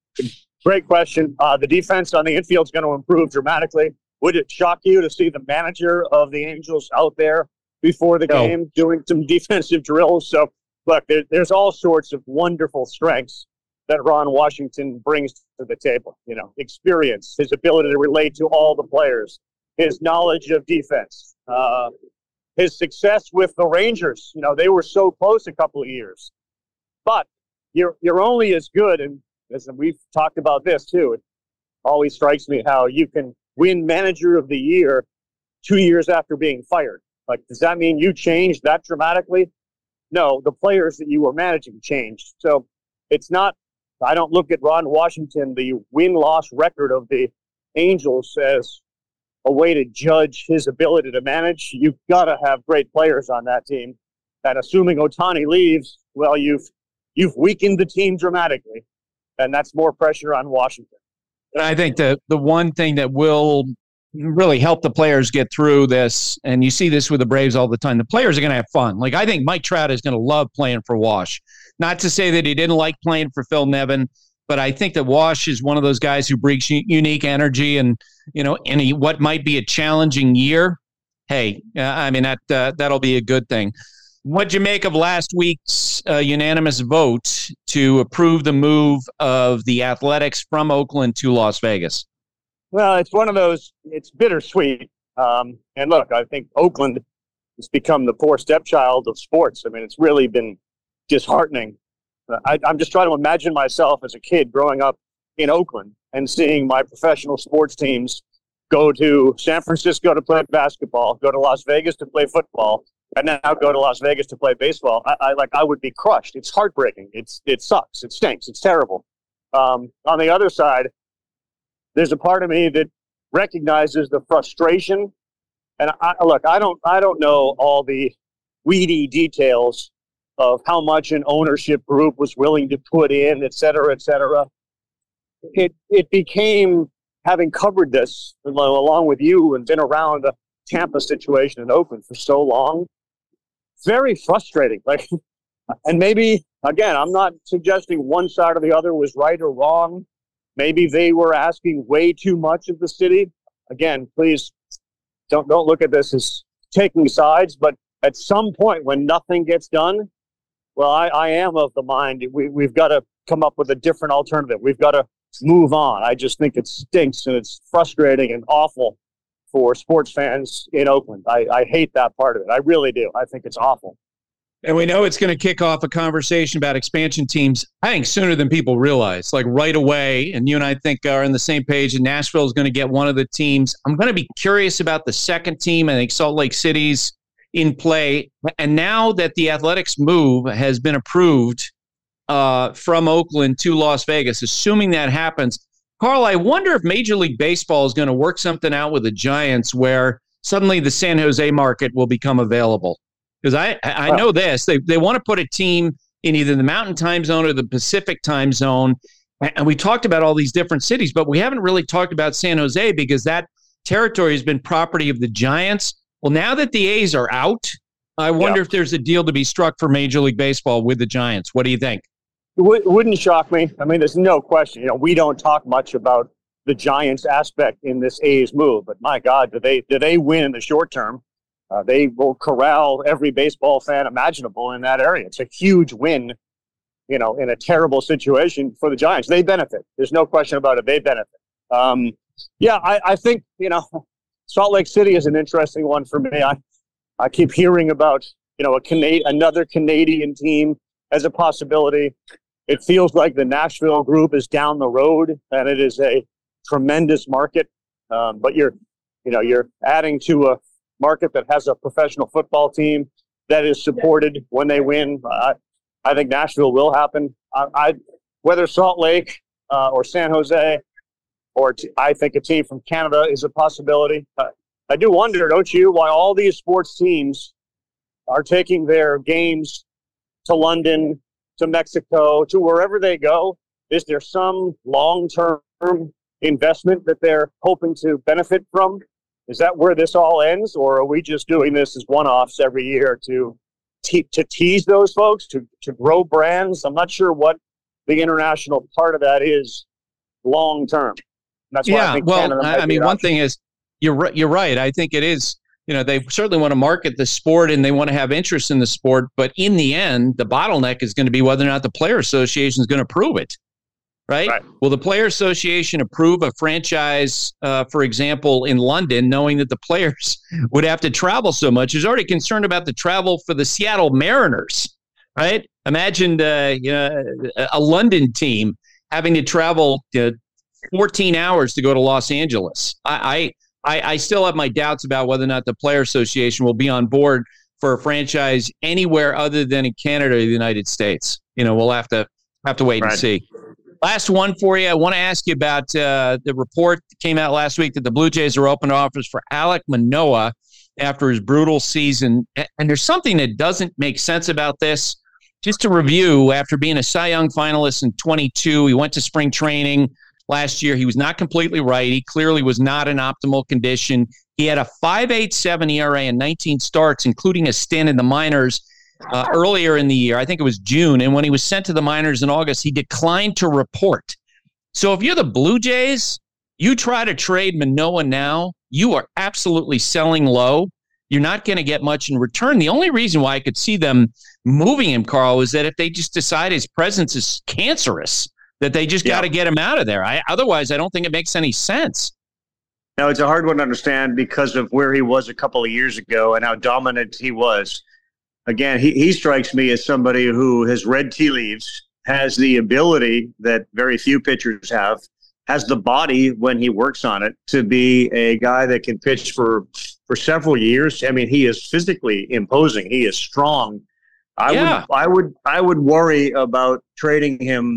Great question. Uh, the defense on the infield is going to improve dramatically. Would it shock you to see the manager of the Angels out there before the no. game doing some defensive drills? So, look, there, there's all sorts of wonderful strengths that Ron Washington brings to the table. You know, experience, his ability to relate to all the players, his knowledge of defense, uh, his success with the Rangers. You know, they were so close a couple of years. But you're you're only as good, and as we've talked about this too, it always strikes me how you can win manager of the year two years after being fired. Like, does that mean you changed that dramatically? No, the players that you were managing changed. So it's not, I don't look at Ron Washington, the win-loss record of the Angels, as a way to judge his ability to manage. You've got to have great players on that team. And assuming Ohtani leaves, well, you've you've weakened the team dramatically. And that's more pressure on Washington. And I think the the one thing that will really help the players get through this, and you see this with the Braves all the time, the players are going to have fun. Like, I think Mike Trout is going to love playing for Wash. Not to say that he didn't like playing for Phil Nevin, but I think that Wash is one of those guys who brings unique energy, and, you know, any what might be a challenging year, hey, uh, I mean, that uh, that'll be a good thing. What'd you make of last week's uh, unanimous vote to approve the move of the Athletics from Oakland to Las Vegas? Well, it's one of those, it's bittersweet. Um, and look, I think Oakland has become the poor stepchild of sports. I mean, it's really been disheartening. Uh, I, I'm just trying to imagine myself as a kid growing up in Oakland and seeing my professional sports teams go to San Francisco to play basketball, go to Las Vegas to play football, and now go to Las Vegas to play baseball. I, I like I would be crushed. It's heartbreaking. It's it sucks. It stinks. It's terrible. Um, on the other side, there's a part of me that recognizes the frustration. And I, look, I don't, I don't know all the weedy details of how much an ownership group was willing to put in, et cetera, et cetera. It, it became, having covered this along with you and been around the Tampa situation in Oakland for so long, very frustrating. Like, and maybe, again, I'm not suggesting one side or the other was right or wrong. Maybe they were asking way too much of the city. Again, please don't don't look at this as taking sides. But at some point, when nothing gets done, well, I, I am of the mind we we've got to come up with a different alternative. We've got to move on. I just think it stinks and it's frustrating and awful for sports fans in Oakland. I, I hate that part of it. I really do. I think it's awful. And we know it's going to kick off a conversation about expansion teams, I think, sooner than people realize, like right away. And you and I think are on the same page, and Nashville is going to get one of the teams. I'm going to be curious about the second team. I think Salt Lake City's in play. And now that the Athletics move has been approved uh, from Oakland to Las Vegas, assuming that happens, Carl, I wonder if Major League Baseball is going to work something out with the Giants where suddenly the San Jose market will become available. Because I, I know this, they they want to put a team in either the Mountain Time Zone or the Pacific Time Zone. And we talked about all these different cities, but we haven't really talked about San Jose because that territory has been property of the Giants. Well, now that the A's are out, I wonder yeah. if there's a deal to be struck for Major League Baseball with the Giants. What do you think? It w- wouldn't shock me. I mean, there's no question. You know, we don't talk much about the Giants aspect in this A's move, but my God, do they do they win in the short term? Uh, they will corral every baseball fan imaginable in that area. It's a huge win, you know, in a terrible situation for the Giants. They benefit. There's no question about it. They benefit. Um, yeah, I, I think, you know, Salt Lake City is an interesting one for me. I, I keep hearing about, you know, a Cana- another Canadian team as a possibility. It feels like the Nashville group is down the road, and it is a tremendous market. Um, but you're, you know, you're adding to a market that has a professional football team that is supported when they win. Uh, I think Nashville will happen. I, I whether Salt Lake uh, or San Jose, or t- I think a team from Canada is a possibility. Uh, I do wonder, don't you, why all these sports teams are taking their games to London, to Mexico, to wherever they go. Is there some long-term investment that they're hoping to benefit from? Is that where this all ends, or are we just doing this as one-offs every year to te- to tease those folks, to, to grow brands? I'm not sure what the international part of that is long-term. That's why yeah, I think well, Canada might I be mean, an one option. thing is, you're right, you're right. I think it is, you know, they certainly want to market the sport and they want to have interest in the sport, but in the end, the bottleneck is going to be whether or not the Player Association is going to approve it. Right? right? Will the Player Association approve a franchise, uh, for example, in London, knowing that the players would have to travel so much? There's already concerned about the travel for the Seattle Mariners, right? Imagine uh, you know, a London team having to travel uh, fourteen hours to go to Los Angeles. I, I, I still have my doubts about whether or not the Player Association will be on board for a franchise anywhere other than in Canada or the United States. You know, we'll have to have to wait right. and see. Last one for you. I want to ask you about uh, the report that came out last week that the Blue Jays are open to offers for Alek Manoah after his brutal season. And there's something that doesn't make sense about this. Just to review, after being a Cy Young finalist in twenty-two, he went to spring training last year. He was not completely right. He clearly was not in optimal condition. He had a five point eight seven E R A and nineteen starts, including a stint in the minors. Uh, earlier in the year, I think it was June, and when he was sent to the minors in August, he declined to report. So if you're the Blue Jays, you try to trade Manoah now, you are absolutely selling low. You're not going to get much in return. The only reason why I could see them moving him, Carl, is that if they just decide his presence is cancerous, that they just yeah. got to get him out of there. I, otherwise, I don't think it makes any sense. Now, it's a hard one to understand because of where he was a couple of years ago and how dominant he was. Again, he, he strikes me as somebody who has read tea leaves, has the ability that very few pitchers have, has the body when he works on it to be a guy that can pitch for for several years. I mean, he is physically imposing. He is strong. I yeah. would I would I would worry about trading him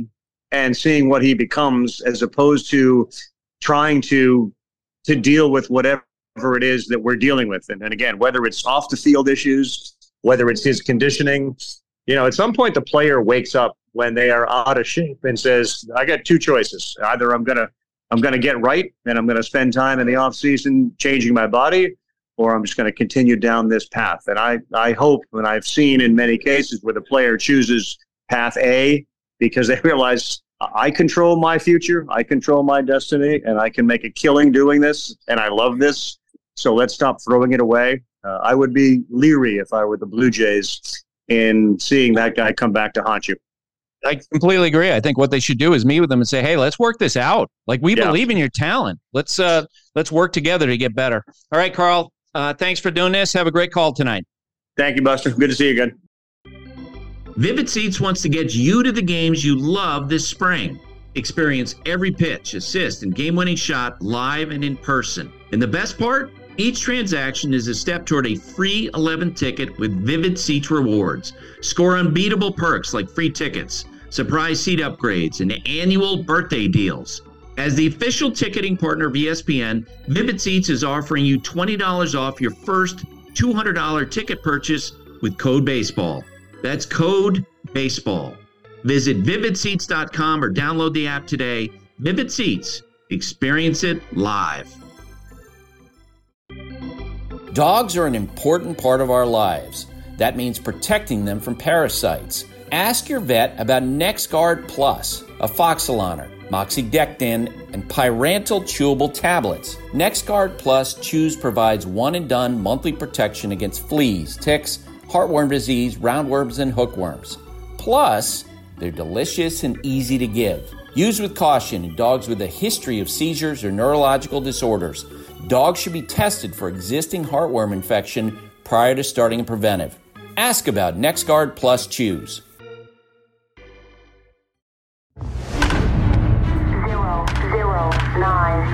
and seeing what he becomes, as opposed to trying to to deal with whatever it is that we're dealing with. And, and again, whether it's off the field issues, whether it's his conditioning, you know, at some point the player wakes up when they are out of shape and says, I got two choices. Either I'm going to I'm going to get right and I'm going to spend time in the off season changing my body, or I'm just going to continue down this path. And I, I hope, and I've seen in many cases where the player chooses path A because they realize I control my future, I control my destiny, and I can make a killing doing this, and I love this. So let's stop throwing it away. Uh, I would be leery if I were the Blue Jays in seeing that guy come back to haunt you. I completely agree. I think what they should do is meet with them and say, hey, let's work this out. Like, we Yeah. believe in your talent. Let's uh, let's work together to get better. All right, Carl, uh, thanks for doing this. Have a great call tonight. Thank you, Buster. Good to see you again. Vivid Seats wants to get you to the games you love this spring. Experience every pitch, assist, and game-winning shot live and in person. And the best part? Each transaction is a step toward a free eleventh ticket with Vivid Seats rewards. Score unbeatable perks like free tickets, surprise seat upgrades, and annual birthday deals. As the official ticketing partner of E S P N, Vivid Seats is offering you twenty dollars off your first two hundred dollars ticket purchase with code BASEBALL. That's code BASEBALL. Visit vivid seats dot com or download the app today. Vivid Seats. Experience it live. Dogs are an important part of our lives. That means protecting them from parasites. Ask your vet about NexGard Plus, Afoxolaner, Moxidectin, and Pyrantel chewable tablets. NexGard Plus Chews provides one-and-done monthly protection against fleas, ticks, heartworm disease, roundworms, and hookworms. Plus, they're delicious and easy to give. Use with caution in dogs with a history of seizures or neurological disorders. Dogs should be tested for existing heartworm infection prior to starting a preventive. Ask about NexGard Plus Chews. Zero, zero, nine,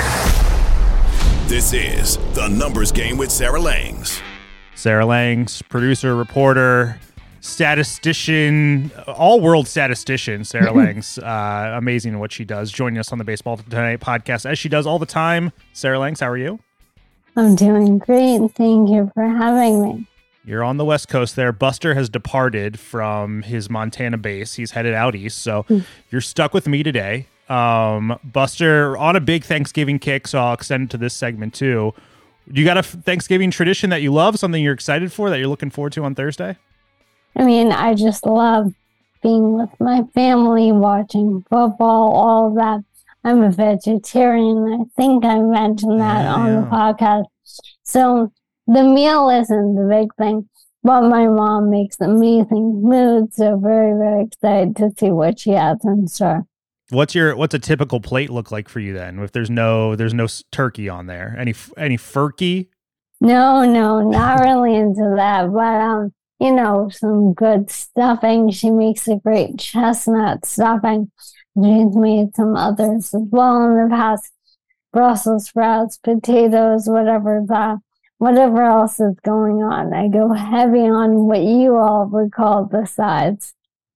six. This is The Numbers Game with Sarah Langs. Sarah Langs, producer, reporter, statistician, all-world statistician, Sarah Langs. Uh, amazing what she does. Joining us on the Baseball Tonight podcast, as she does all the time. Sarah Langs, how are you? I'm doing great. Thank you for having me. You're on the West Coast there. Buster has departed from his Montana base. He's headed out east, so you're stuck with me today. Um, Buster, on a big Thanksgiving kick, so I'll extend it to this segment too. You got a Thanksgiving tradition that you love, something you're excited for, that you're looking forward to on Thursday? I mean, I just love being with my family, watching football, all of that. I'm a vegetarian. I think I mentioned that Yeah, on yeah. the podcast. So the meal isn't the big thing, but my mom makes amazing food, so very, very excited to see what she has in store. What's your what's a typical plate look like for you then? If there's no there's no s- turkey on there, any f- any furkey? No, no, not really into that, but um, you know, some good stuffing. She makes a great chestnut stuffing. She's made some others as well in the past. Brussels sprouts, potatoes, whatever that, whatever else is going on. I go heavy on what you all would call the sides.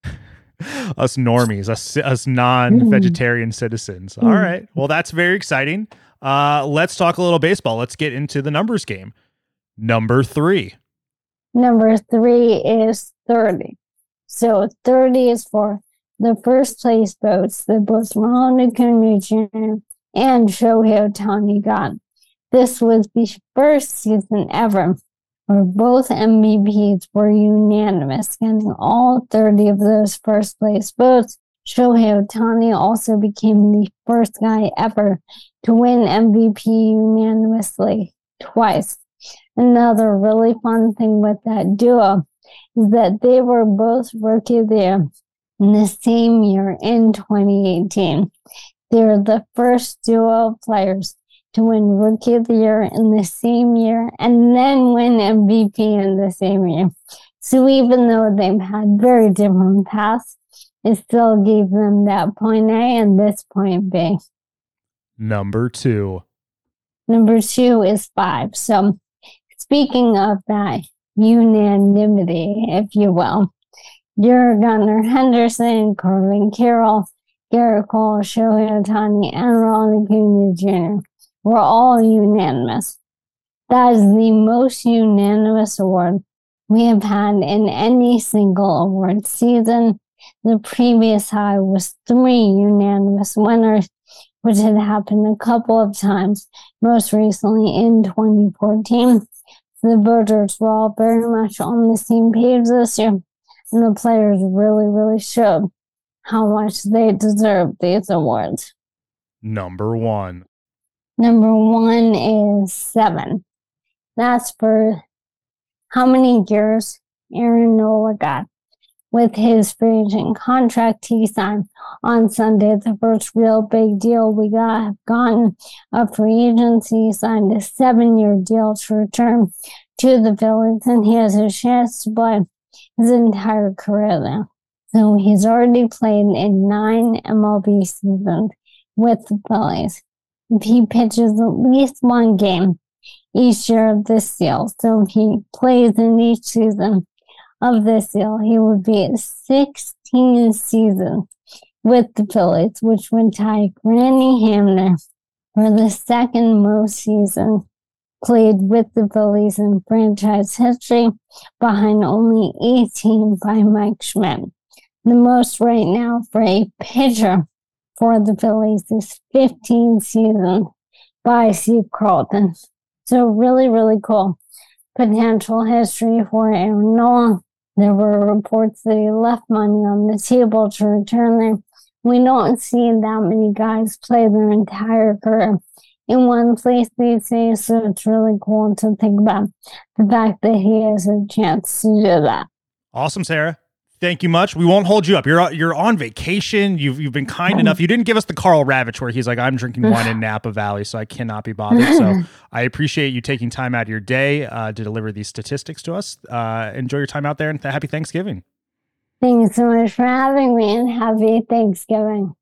Us normies, us us non-vegetarian citizens. All right. Well, that's very exciting. Uh, let's talk a little baseball. Let's get into the numbers game. Number three. Number three is thirty. So thirty is for the first place votes that both Ronald Acuna Junior and Shohei Ohtani got. This was the first season ever where both M V Ps were unanimous, getting all thirty of those first place votes. Shohei Ohtani also became the first guy ever to win M V P unanimously twice. Another really fun thing with that duo is that they were both Rookie of the Year in the same year in twenty eighteen. They're the first duo of players to win Rookie of the Year in the same year and then win M V P in the same year. So even though they've had very different paths, it still gave them that point A and this point B. Number two. Number two is five. So speaking of that unanimity, if you will, your Gunnar Henderson, Corbin Carroll, Garrett Cole, Shohei Ohtani, and Ronald Acuna Junior were all unanimous. That is the most unanimous award we have had in any single award season. The previous high was three unanimous winners, which had happened a couple of times, most recently in twenty fourteen. The voters were all very much on the same page this year, and the players really, really showed how much they deserve these awards. Number one. Number one is seven. That's for how many years Aaron Nola got. With his free agent contract he signed on Sunday, the first real big deal we got have gotten a free agency. He signed a seven-year deal to return to the Phillies, and he has a chance to play his entire career there. So he's already played in nine M L B seasons with the Phillies. If he pitches at least one game each year of this deal, so if he plays in each season of this deal, he would be at sixteen seasons with the Phillies, which would tie Granny Hamner for the second most seasons played with the Phillies in franchise history, behind only eighteen by Mike Schmidt. The most right now for a pitcher for the Phillies is fifteen seasons by Steve Carlton. So really, really cool potential history for Aaron Nola. There were reports that he left money on the table to return there. We don't see that many guys play their entire career in one place these days, so it's really cool to think about the fact that he has a chance to do that. Awesome, Sarah. Thank you much. We won't hold you up. You're you're on vacation. You've you've been kind enough. You didn't give us the Carl Ravitch where he's like, I'm drinking wine in Napa Valley, so I cannot be bothered. So I appreciate you taking time out of your day uh, to deliver these statistics to us. Uh, enjoy your time out there, and th- happy Thanksgiving. Thanks so much for having me, and happy Thanksgiving.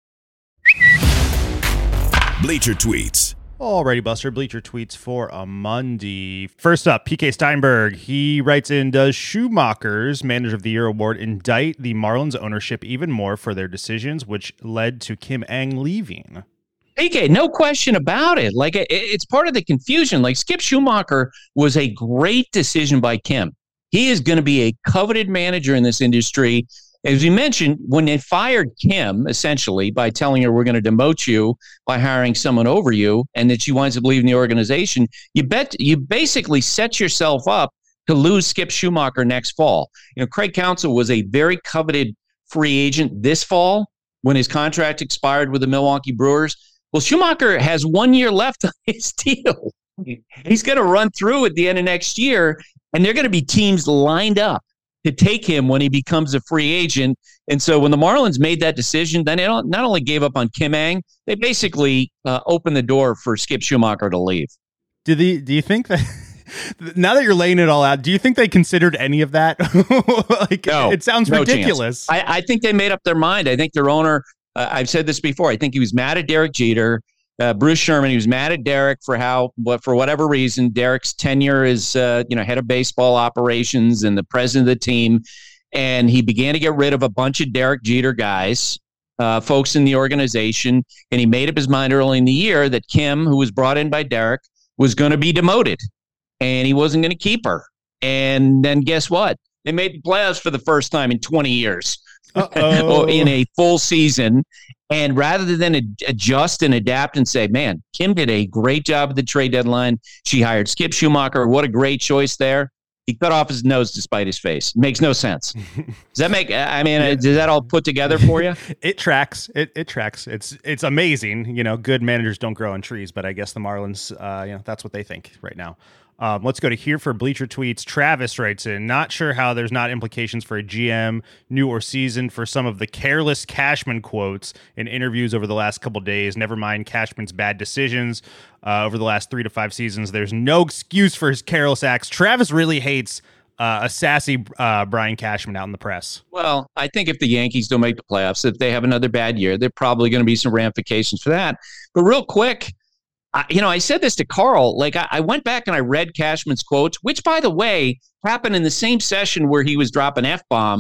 Bleacher Tweets. Alrighty, Buster. Bleacher Tweets for a Monday. First up, P K Steinberg. He writes in, does Schumacher's Manager of the Year award indict the Marlins ownership even more for their decisions, which led to Kim Ng leaving? P K, no question about it. Like, it, it's part of the confusion. Like, Skip Schumacher was a great decision by Kim. He is going to be a coveted manager in this industry. As you mentioned, when they fired Kim, essentially, by telling her we're going to demote you by hiring someone over you, and that she winds up leaving the organization, you bet you basically set yourself up to lose Skip Schumacher next fall. You know, Craig Counsell was a very coveted free agent this fall when his contract expired with the Milwaukee Brewers. Well, Schumacher has one year left on his deal. He's going to run through at the end of next year, and there are going to be teams lined up to take him when he becomes a free agent. And so when the Marlins made that decision, then they not only gave up on Kim Ng, they basically uh, opened the door for Skip Schumacher to leave. Do the do you think that now that you're laying it all out, do you think they considered any of that? Like, no, it sounds no ridiculous. I, I think they made up their mind. I think their owner, uh, I've said this before, I think he was mad at Derek Jeter. Uh, Bruce Sherman, he was mad at Derek for how, but for whatever reason, Derek's tenure as uh, you know, head of baseball operations and the president of the team, and he began to get rid of a bunch of Derek Jeter guys, uh, folks in the organization, and he made up his mind early in the year that Kim, who was brought in by Derek, was going to be demoted, and he wasn't going to keep her. And then guess what? They made the playoffs for the first time in twenty years, in a full season. And rather than ad- adjust and adapt and say, man, Kim did a great job at the trade deadline. She hired Skip Schumacher. What a great choice there. He cut off his nose despite his face. It makes no sense. Does that make, I mean, yeah. Does that all put together for you? It tracks. It it tracks. It's it's amazing. You know, good managers don't grow on trees, but I guess the Marlins, uh, you know, that's what they think right now. Um, let's go to here for Bleacher Tweets. Travis writes in, not sure how there's not implications for a G M, new or seasoned, for some of the careless Cashman quotes in interviews over the last couple days. Never mind Cashman's bad decisions uh, over the last three to five seasons. There's no excuse for his careless acts. Travis really hates uh, a sassy uh, Brian Cashman out in the press. Well, I think if the Yankees don't make the playoffs, if they have another bad year, there are probably going to be some ramifications for that. But real quick, I, you know, I said this to Carl, like I, I went back and I read Cashman's quotes, which, by the way, happened in the same session where he was dropping F-bombs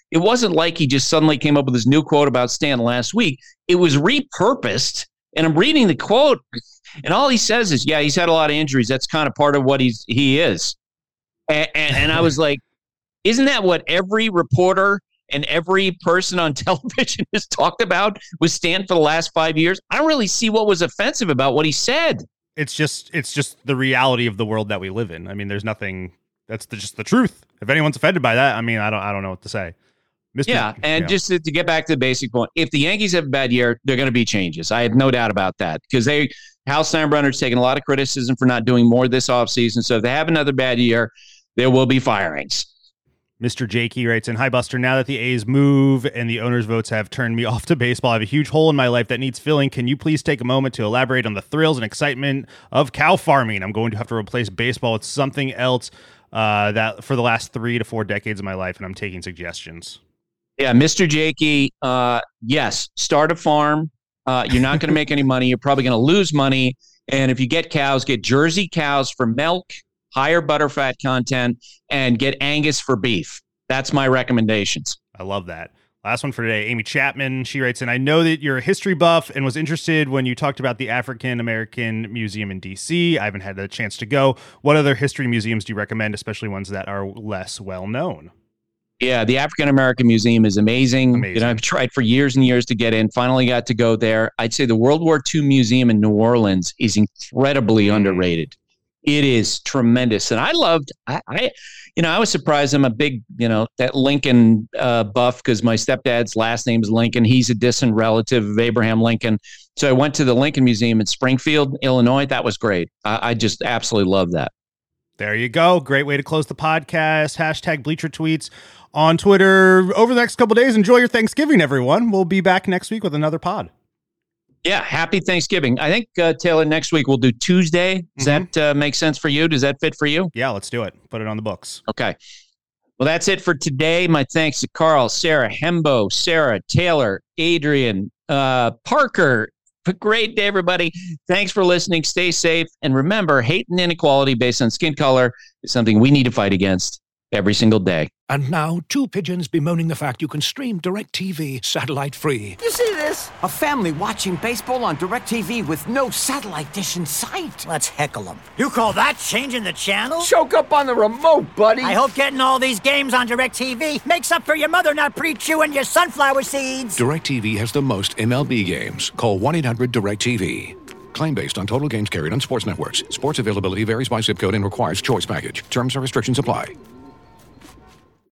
It wasn't like he just suddenly came up with this new quote about Stan last week. It was repurposed, and I'm reading the quote, and all he says is, yeah, he's had a lot of injuries. That's kind of part of what he's he is. And, and, and I was like, isn't that what every reporter and every person on television has talked about with Stan for the last five years? I don't really see what was offensive about what he said. It's just it's just the reality of the world that we live in. I mean, there's nothing. That's the, just the truth. If anyone's offended by that, I mean, I don't I don't know what to say. Mister Yeah, and yeah. just to, to get back to the basic point, if the Yankees have a bad year, there are going to be changes. I have no doubt about that because they Hal Steinbrenner's taken a lot of criticism for not doing more this offseason. So if they have another bad year, there will be firings. Mister Jakey writes in, hi, Buster. Now that the A's move and the owners' votes have turned me off to baseball, I have a huge hole in my life that needs filling. Can you please take a moment to elaborate on the thrills and excitement of cow farming? I'm going to have to replace baseball with something else uh, that for the last three to four decades of my life, and I'm taking suggestions. Yeah, Mister Jakey, uh, yes, start a farm. Uh, you're not going to make any money. You're probably going to lose money. And if you get cows, get Jersey cows for milk, higher butterfat content, and get Angus for beef. That's my recommendations. I love that. Last one for today. Amy Chapman, she writes in, I know that you're a history buff and was interested when you talked about the African American Museum in D C. I haven't had a chance to go. What other history museums do you recommend, especially ones that are less well known? Yeah, the African American Museum is amazing. amazing. You know, I've tried for years and years to get in. Finally got to go there. I'd say the World War Two Museum in New Orleans is incredibly mm. underrated. It is tremendous. And I loved, I, I, you know, I was surprised. I'm a big, you know, that Lincoln uh, buff because my stepdad's last name is Lincoln. He's a distant relative of Abraham Lincoln. So I went to the Lincoln Museum in Springfield, Illinois. That was great. I, I just absolutely love that. There you go. Great way to close the podcast. Hashtag Bleacher Tweets on Twitter. Over the next couple of days, enjoy your Thanksgiving, everyone. We'll be back next week with another pod. Yeah, happy Thanksgiving. I think, uh, Taylor, next week we'll do Tuesday. Does mm-hmm. that uh, make sense for you? Does that fit for you? Yeah, let's do it. Put it on the books. Okay. Well, that's it for today. My thanks to Carl, Sarah, Hembo, Sarah, Taylor, Adrian, uh, Parker. Great day, everybody. Thanks for listening. Stay safe. And remember, hate and inequality based on skin color is something we need to fight against every single day. And now, two pigeons bemoaning the fact you can stream DirecTV satellite-free. You see this? A family watching baseball on DirecTV with no satellite dish in sight. Let's heckle them. You call that changing the channel? Choke up on the remote, buddy. I hope getting all these games on DirecTV makes up for your mother not pre-chewing your sunflower seeds. DirecTV has the most M L B games. Call one eight hundred direct T V. Claim based on total games carried on sports networks. Sports availability varies by zip code and requires choice package. Terms and restrictions apply.